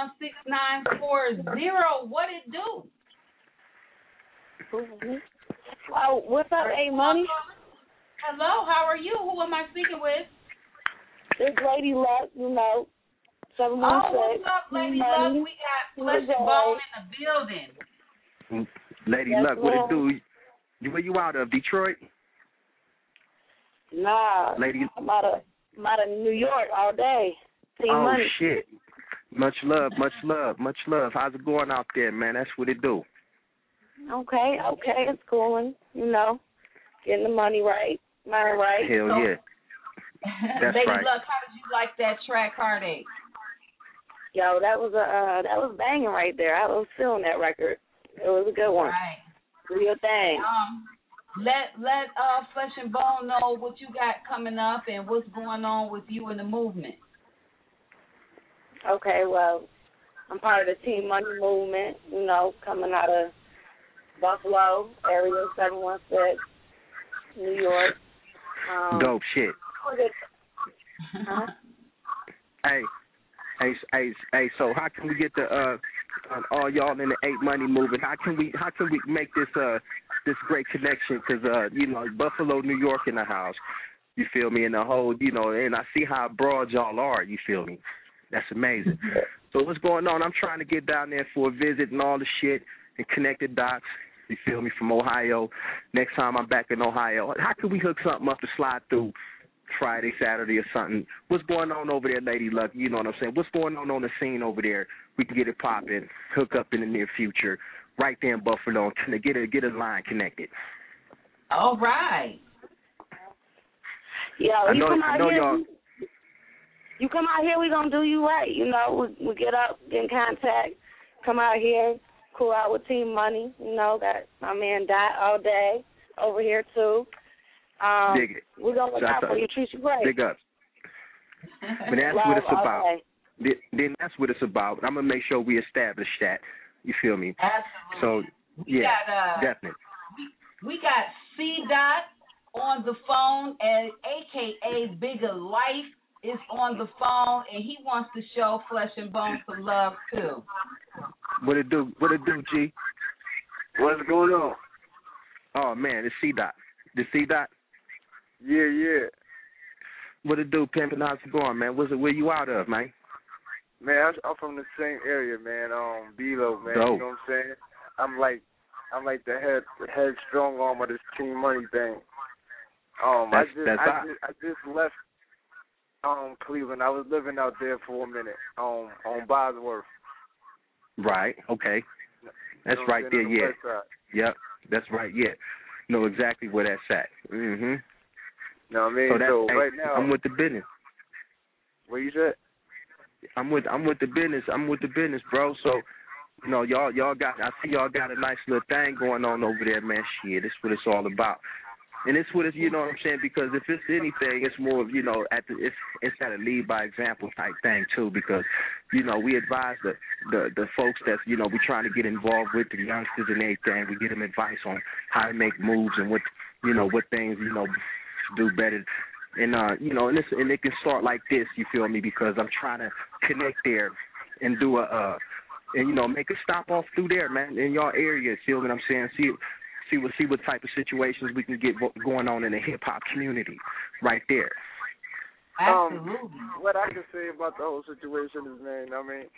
716-940. What it do? Oh, what's up, A Money? Hello, how are you? Who am I speaking with? It's Lady Luck, you know. 716. Oh, what's up, Lady Luck? We got Flesh and Bone in the building. Lady Yes, Luck, what ma'am. it do? Where you out of? Detroit? Nah, Lady. I'm out of New York all day. Team Oh Money. shit! Much love, much love, much love. How's it going out there, man? That's what it do. Okay, it's cool. You know, getting the money right, mind right. Hell yeah. That's Lady right. Luck, how did you like that track, Heartache? Yo, that was banging right there. I was feeling that record. It was a good one. Right. Real thing. Let Flesh and Bone know what you got coming up and what's going on with you in the movement. Okay, well, I'm part of the Team Money movement, you know, coming out of Buffalo, area 716, New York. Dope shit. Huh? Hey, so how can we get the all y'all in the 8 Money movement? How can we make this this great connection? Because you know, Buffalo, New York in the house. You feel me? And the whole, you know, and I see how broad y'all are. You feel me? That's amazing. So what's going on? I'm trying to get down there for a visit and all the shit and connect the dots. You feel me? From Ohio. Next time I'm back in Ohio, how can we hook something up to slide through Friday, Saturday, or something? What's going on over there, Lady Luck? You know what I'm saying? What's going on the scene over there? We can get it popping, hook up in the near future, right there in Buffalo, and get a line connected. All right. Yeah, you come out here. Y'all. You come out here, we gonna do you right. You know, we get up, get in contact, come out here, cool out with Team Money. You know, got my man Dot all day over here too. Dig it. We're gonna look out for you, treat you great. Big up. But that's what it's about. Then that's what it's about. I'm gonna make sure we establish that. You feel me? Absolutely. So yeah, definitely. We got C Dot on the phone, and AKA Bigger Life is on the phone, and he wants to show Flesh and Bone some love too. What it do? What it do, G? What's going on? Oh man, it's C Dot. The C Dot. Yeah. What it do, pimpin'? How's it going, man? Where you out of, man? Man, I'm from the same area, man. Bilo, man. Dope. You know what I'm saying? I'm like the head strong arm of this Team Money thing. I just left Cleveland. I was living out there for a minute on Bosworth. Right. Okay. That's right there. The Yeah. west side. Yep. That's right. Yeah. Know exactly where that's at. Mhm. Know what I mean? So right now, I'm with the business. What you said? I'm with the business. I'm with the business, bro. So, you know, y'all got. I see y'all got a nice little thing going on over there, man. Shit, that's what it's all about. And it's what it's, you know what I'm saying? Because if it's anything, it's more of, you know, it's that a lead by example type thing too. Because, you know, we advise the folks that's, you know, we trying to get involved with the youngsters and everything. We get them advice on how to make moves and what, you know, what things, you know, do better. And you know, and it can start like this. You feel me? Because I'm trying to connect there and do and you know, make a stop off through there, man, in your area. Feel what I'm saying? See what type of situations we can get going on in the hip hop community, right there. Absolutely. What I can say about the whole situation is, man, I mean,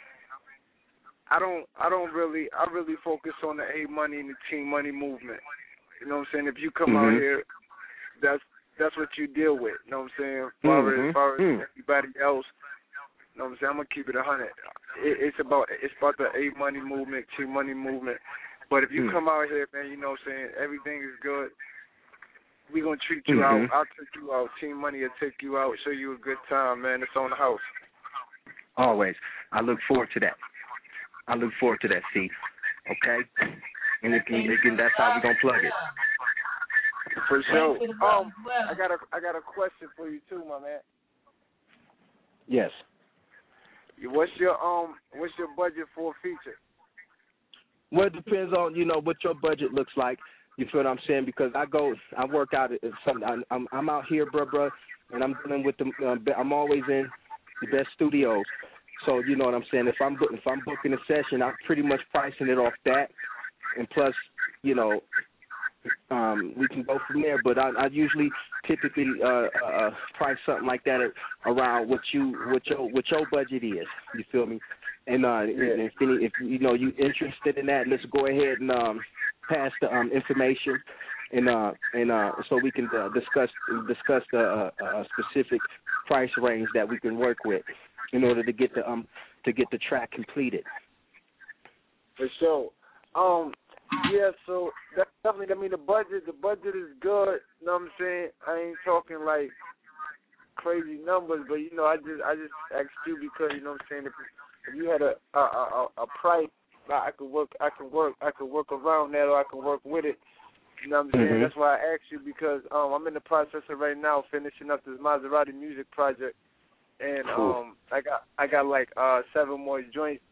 I really focus on the A Money and the Team Money movement. You know what I'm saying? If you come out here, that's what you deal with. You know what I'm saying? As far as everybody else, you know what I'm saying? I'm gonna keep it 100. It's about the A Money movement, Team Money movement. But if you come out here, man, you know what I'm saying, everything is good. We're going to treat you out. I'll take you out. Team Money will take you out, show you a good time, man. It's on the house. Always. I look forward to that. C. Okay? And that's how we're going to plug it. For sure. I got a question for you, too, my man. Yes. What's your budget for a feature? Well, it depends on, you know, what your budget looks like. You feel what I'm saying? Because I work out at something. I'm out here, bruh, and I'm dealing with I'm always in the best studios. So you know what I'm saying. If I'm booking a session, I'm pretty much pricing it off that, and plus, you know, we can go from there. But I usually typically price something like that around what your budget is. You feel me? And if you know you interested in that, let's go ahead and pass the information, and so we can discuss the specific price range that we can work with in order to get the track completed. For sure. Yeah, so that's definitely. I mean, the budget is good. You know what I'm saying? I ain't talking like crazy numbers, but you know, I just asked you because you know what I'm saying. If you had a price, I could work around that, or I can work with it. You know what I'm saying? Mm-hmm. That's why I asked you because I'm in the process of right now finishing up this Maserati music project, and I got like 7 more joints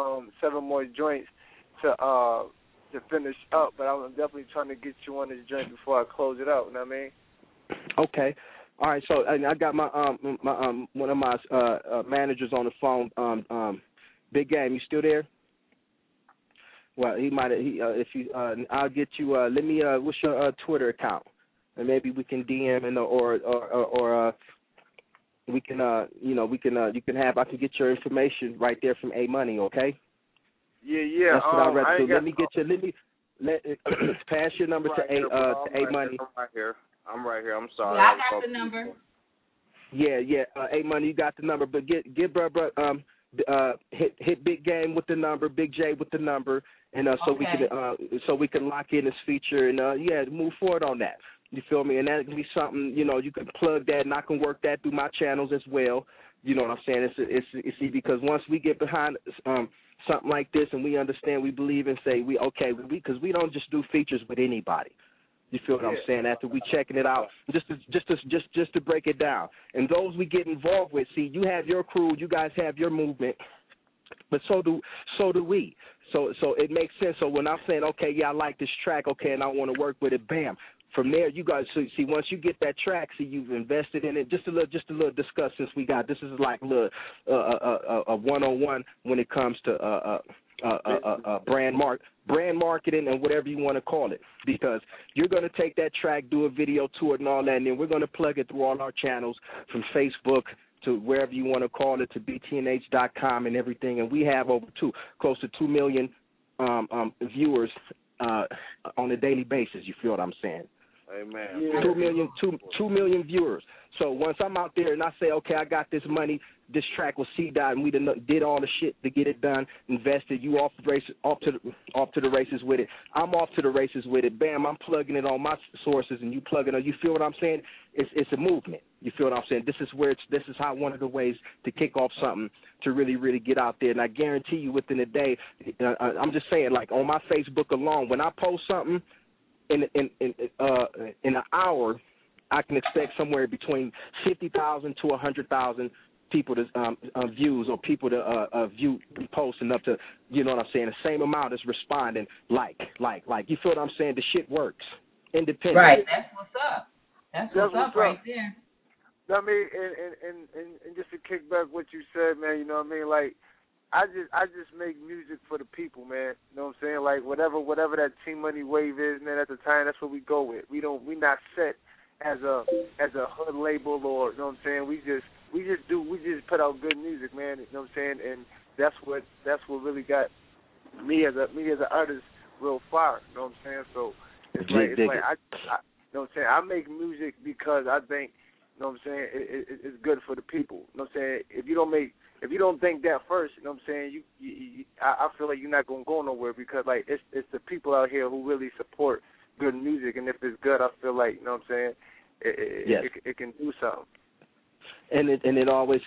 to finish up, but I'm definitely trying to get you on this joint before I close it out. You know what I mean? Okay. All right. So I got my one of my managers on the phone. Big Game, you still there? Well, he might. If you, I'll get you. Let me. What's your Twitter account? And maybe we can DM and or we can. You can have. I can get your information right there from A Money. Okay. Yeah. That's what I'd rather do. Let me get you. Pass your number to A Money. I'm right here. I'm sorry. Yeah, I got the number. Yeah. A Money, you got the number, but get hit Big Game with the number, Big J with the number, and so we can lock in this feature and move forward on that. You feel me? And that can be something you can plug that, and I can work that through my channels as well. You know what I'm saying? It's because once we get behind something like this and we understand, we believe and say because we don't just do features with anybody. You feel what I'm saying? After we checking it out, just to break it down, and those we get involved with. See, you have your crew, you guys have your movement, but so do we. So it makes sense. So when I'm saying, okay, I like this track, okay, and I want to work with it, bam. From there, you guys see once you get that track, see you've invested in it. Just a little discuss since we got this is like a little a one-on-one when it comes to brand marketing and whatever you want to call it, because you're going to take that track, do a video to it and all that, and then we're going to plug it through all our channels from Facebook to wherever you want to call it, to btnh.com and everything, and we have close to 2 million viewers on a daily basis. You feel what I'm saying? Amen. Yeah. 2 million viewers. So once I'm out there and I say, okay, I got this money, this track was C-Dot, and we did all the shit to get it done, invested, you off to the races with it. I'm off to the races with it. Bam, I'm plugging it on my sources, and you plug it on. You feel what I'm saying? It's a movement. You feel what I'm saying? This is how one of the ways to kick off something to really, really get out there. And I guarantee you within a day, I'm just saying, like on my Facebook alone, when I post something in an hour, I can expect somewhere between 50,000 to 100,000 people to views, or people to view posts, and up to, you know what I'm saying, the same amount as responding, like. You feel what I'm saying? The shit works. Independent. Right. That's what's up. That's what's up right there. I mean, and just to kick back what you said, man, you know what I mean? Like, I just make music for the people, man. You know what I'm saying? Like, whatever that Team Money wave is, man, at the time, that's what we go with. We not set as a hood label, or, you know what I'm saying? We just put out good music, man. You know what I'm saying? And that's what really got me as an artist real far. You know what I'm saying? So it's like I you know what I'm saying? I make music because I think, you know what I'm saying, it's good for the people. You know what I'm saying? If you don't think that first, you know what I'm saying, I feel like you're not gonna go nowhere, because like it's the people out here who really support good music, and if it's good, I feel like, you know what I'm saying, it can do something. And it always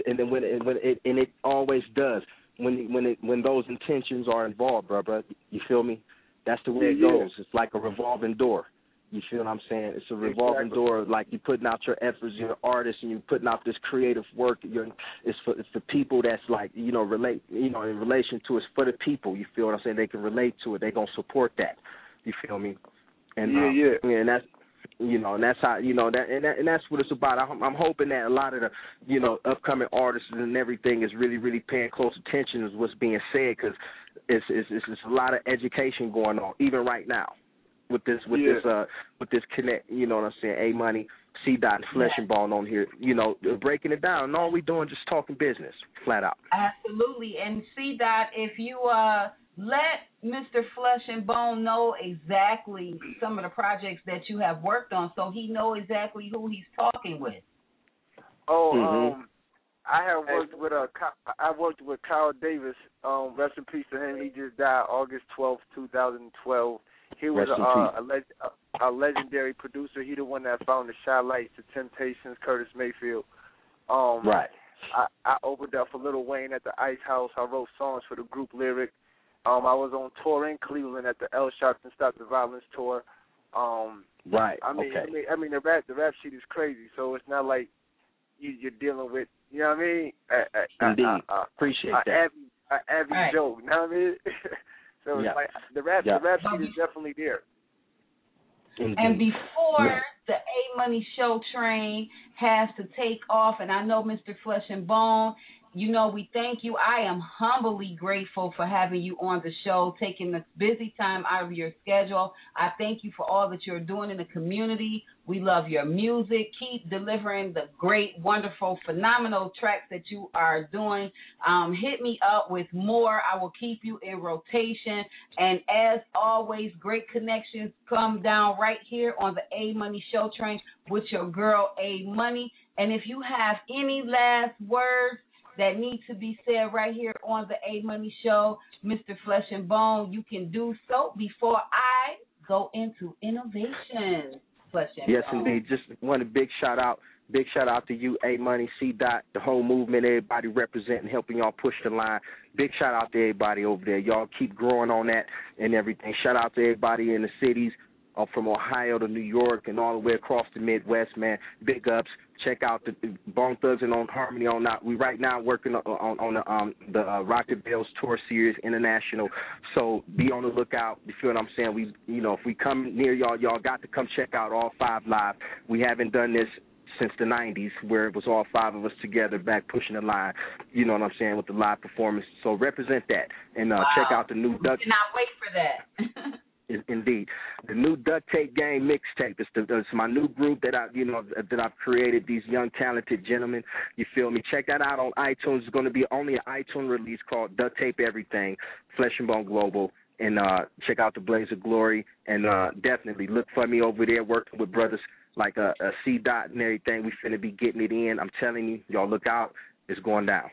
always does when those intentions are involved, bro. You feel me? That's the way it goes. It's like a revolving door. You feel what I'm saying? It's a revolving door. Like, you're putting out your efforts, you're an artist, and you're putting out this creative work. It's for people that's like, relate, in relation to, it's for the people. You feel what I'm saying? They can relate to it. They're going to support that. You feel me? And and that's, and that's how, and that's what it's about. I'm hoping that a lot of the, upcoming artists and everything is really, really paying close attention to what's being said, because it's a lot of education going on, even right now. With this connect, you know what I'm saying, A Money, C-Dot, and Flesh and Bone on here, breaking it down, and all we doing just talking business, flat out. Absolutely. And C-Dot, if you let Mr. Flesh and Bone know exactly some of the projects that you have worked on, so he know exactly who he's talking with. I have worked with Kyle Davis. Rest in peace to him. He just died August 12th, 2012. He was a legendary producer. He the one that found the Shy Lights, the Temptations, Curtis Mayfield. Right. I opened up for Lil Wayne at the Ice House. I wrote songs for the group Lyric. I was on tour in Cleveland at the L Sharpton Stop the Violence tour. Right. I mean, the rap sheet is crazy. So it's not like you're dealing with, you know what I mean? Indeed. Appreciate that. An average joke, you know what I mean? So it's like the rap sheet is definitely there. Indeed. And before the A Money Show train has to take off, and I know Mr. Flesh and Bone, you know, we thank you. I am humbly grateful for having you on the show, taking this busy time out of your schedule. I thank you for all that you're doing in the community. We love your music. Keep delivering the great, wonderful, phenomenal tracks that you are doing. Hit me up with more. I will keep you in rotation. And as always, great connections come down right here on the A Money Show train with your girl A Money. And if you have any last words that need to be said right here on the A Money Show, Mr. Flesh and Bone, you can do so before I go into innovation. Flesh and Yes, Bone. indeed. Just want a big shout out to you, A Money, C Dot, the whole movement, everybody representing, helping y'all push the line. Big shout out to everybody over there. Y'all keep growing on that and everything. Shout out to everybody in the cities from Ohio to New York and all the way across the Midwest, man. Big ups. Check out the Bone Thugs and On Harmony on that. We right now working on the Rocket Bells Tour Series International. So be on the lookout. You feel what I'm saying? We, you know, if we come near y'all got to come check out all 5 live. We haven't done this since the 90s where it was all 5 of us together back pushing the line, you know what I'm saying, with the live performance. So represent that and check out the new Duck. Cannot wait for that. Indeed, the new Duct Tape Gang mixtape. It's my new group that I've created. These young talented gentlemen. You feel me? Check that out on iTunes. It's going to be only an iTunes release called Duct Tape Everything, Flesh and Bone Global. And check out the Blaze of Glory. And definitely look for me over there working with brothers like a C Dot and everything. We finna be getting it in. I'm telling you, y'all look out. It's going down.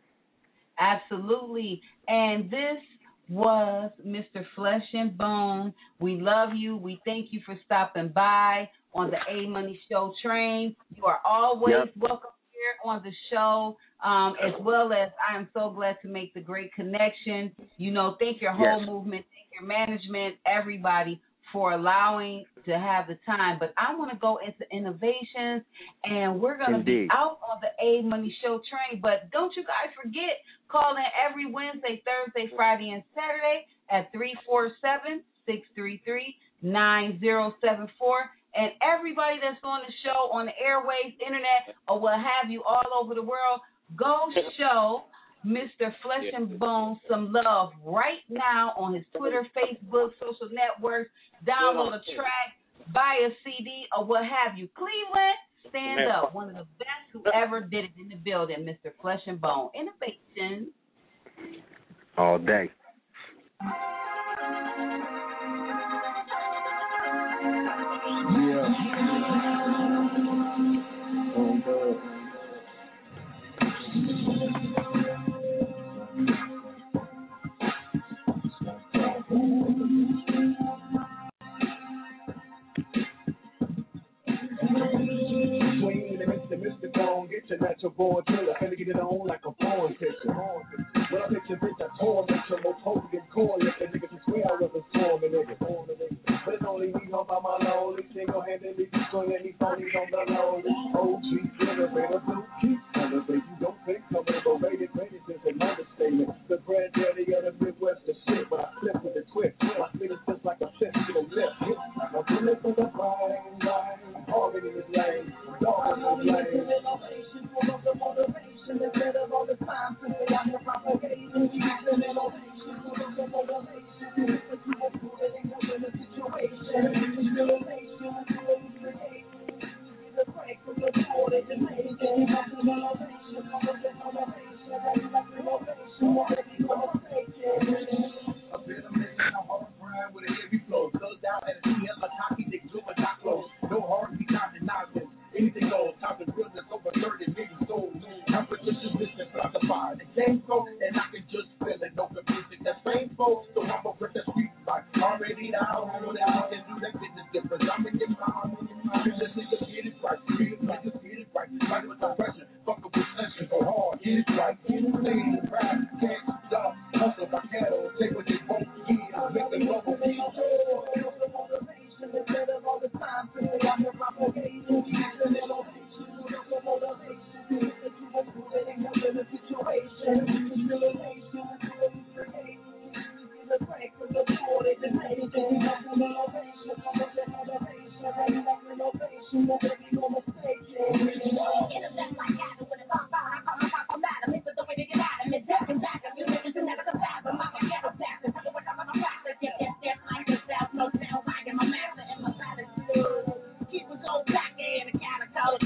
Absolutely. And this was Mr. Flesh and Bone. We love you. We thank you for stopping by on the A Money Show train. You are always welcome here on the show, as well as I am so glad to make the great connection. You know, thank your whole movement, thank your management, everybody for allowing to have the time. But I want to go into innovations, and we're going to be out on the A Money Show train. But don't you guys forget, call in every Wednesday, Thursday, Friday, and Saturday at 347-633-9074. And everybody that's on the show, on the airwaves, internet, or what have you, all over the world, go show Mr. Flesh and Bone some love right now on his Twitter, Facebook, social networks. Download a track, buy a CD, or what have you. Cleveland, stand up. One of the best who ever did it in the building, Mr. Flesh and Bone. Innovation. All day. Mr. Bone, get your natural born killer, finna get it on like a porn picture. When I picture bitch, I torment your most holy and corn liquor niggas who swear I wasn't forming niggas. But it's only me home by my lonely, single-handedly destroying any phonies on the lonely. OG, generator, blue key, elevate, you don't think coming, but rated greatest is an understatement. The granddaddy of the Midwest is shit, but I flip with it quick. My spit is just like a fist to the lip. My bullet for the fine line, already in his lane, dog in his lane. Innovation, full of the motivation, instead of all the time, since they out here propagating, using innovation. thankful, and I can just feel it. No music that's painful, so I'ma rip the street like already now. I know that I can do that business difference. I'm in my just niggas get it right. Real niggas get it right. Fight with the pressure, fuck up with session, go hard, get it right. Clean, rap, can't stop, hustle my cattle, take what they want, yeah, make the global be motivation instead of all the time. I'm the propagation, and elevation, motivation. The situation, humiliation, the break from the board, it's amazing. Innovation, innovation, no mistake. Keep us on back and the cattle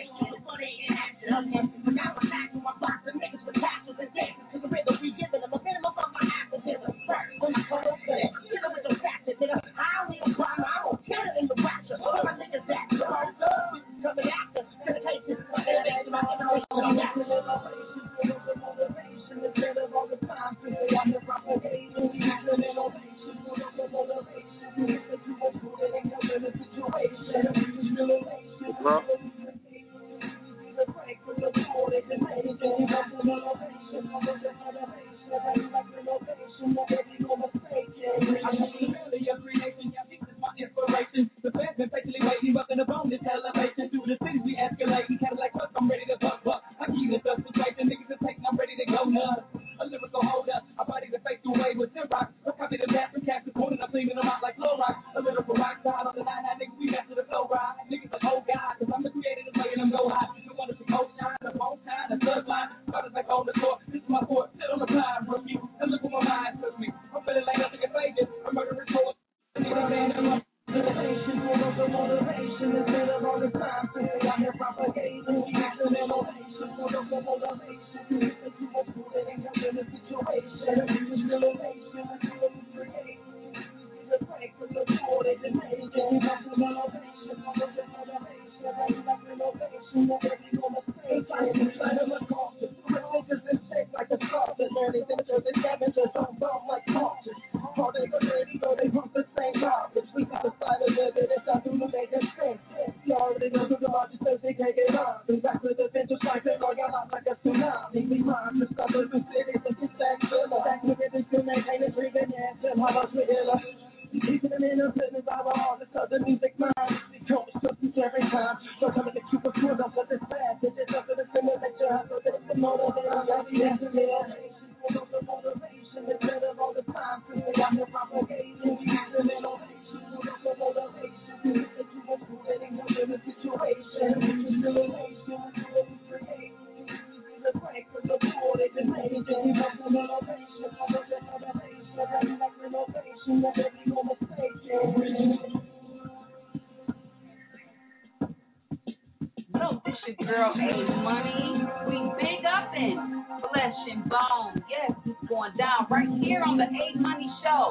No, this your girl A Money. We big up in Flesh and Bone. Yes, it's going down right here on the A Money Show.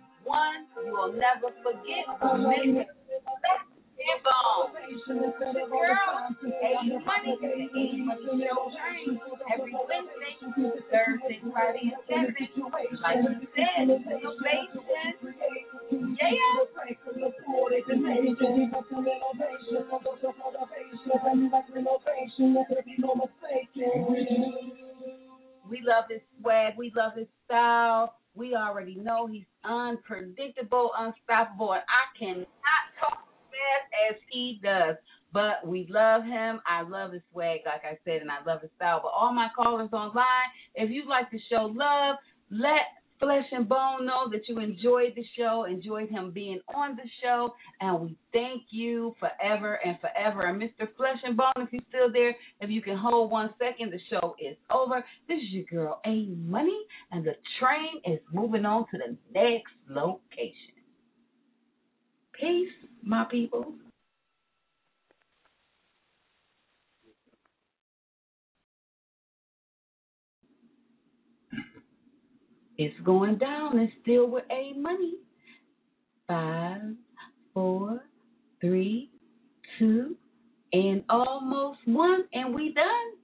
One you'll never forget. Flesh and Bone. Girl, A Money, the A Money Show train every Wednesday, Thursday, Friday, and Saturday. Like you said, innovation. Yeah. We love his swag. We love his style. We already know he's unpredictable, unstoppable, and I cannot talk as fast as he does. But we love him. I love his swag, like I said, and I love his style. But all my callers online, if you'd like to show love, let Flesh and Bone know that you enjoyed the show, enjoyed him being on the show, and we thank you forever and forever. And Mr. Flesh and Bone, if you're still there, if you can hold 1 second, the show is over. This is your girl A Money, and the train is moving on to the next location. Peace, my people. It's going down and still with A Money. 5, 4, 3, 2, and almost 1, and we done.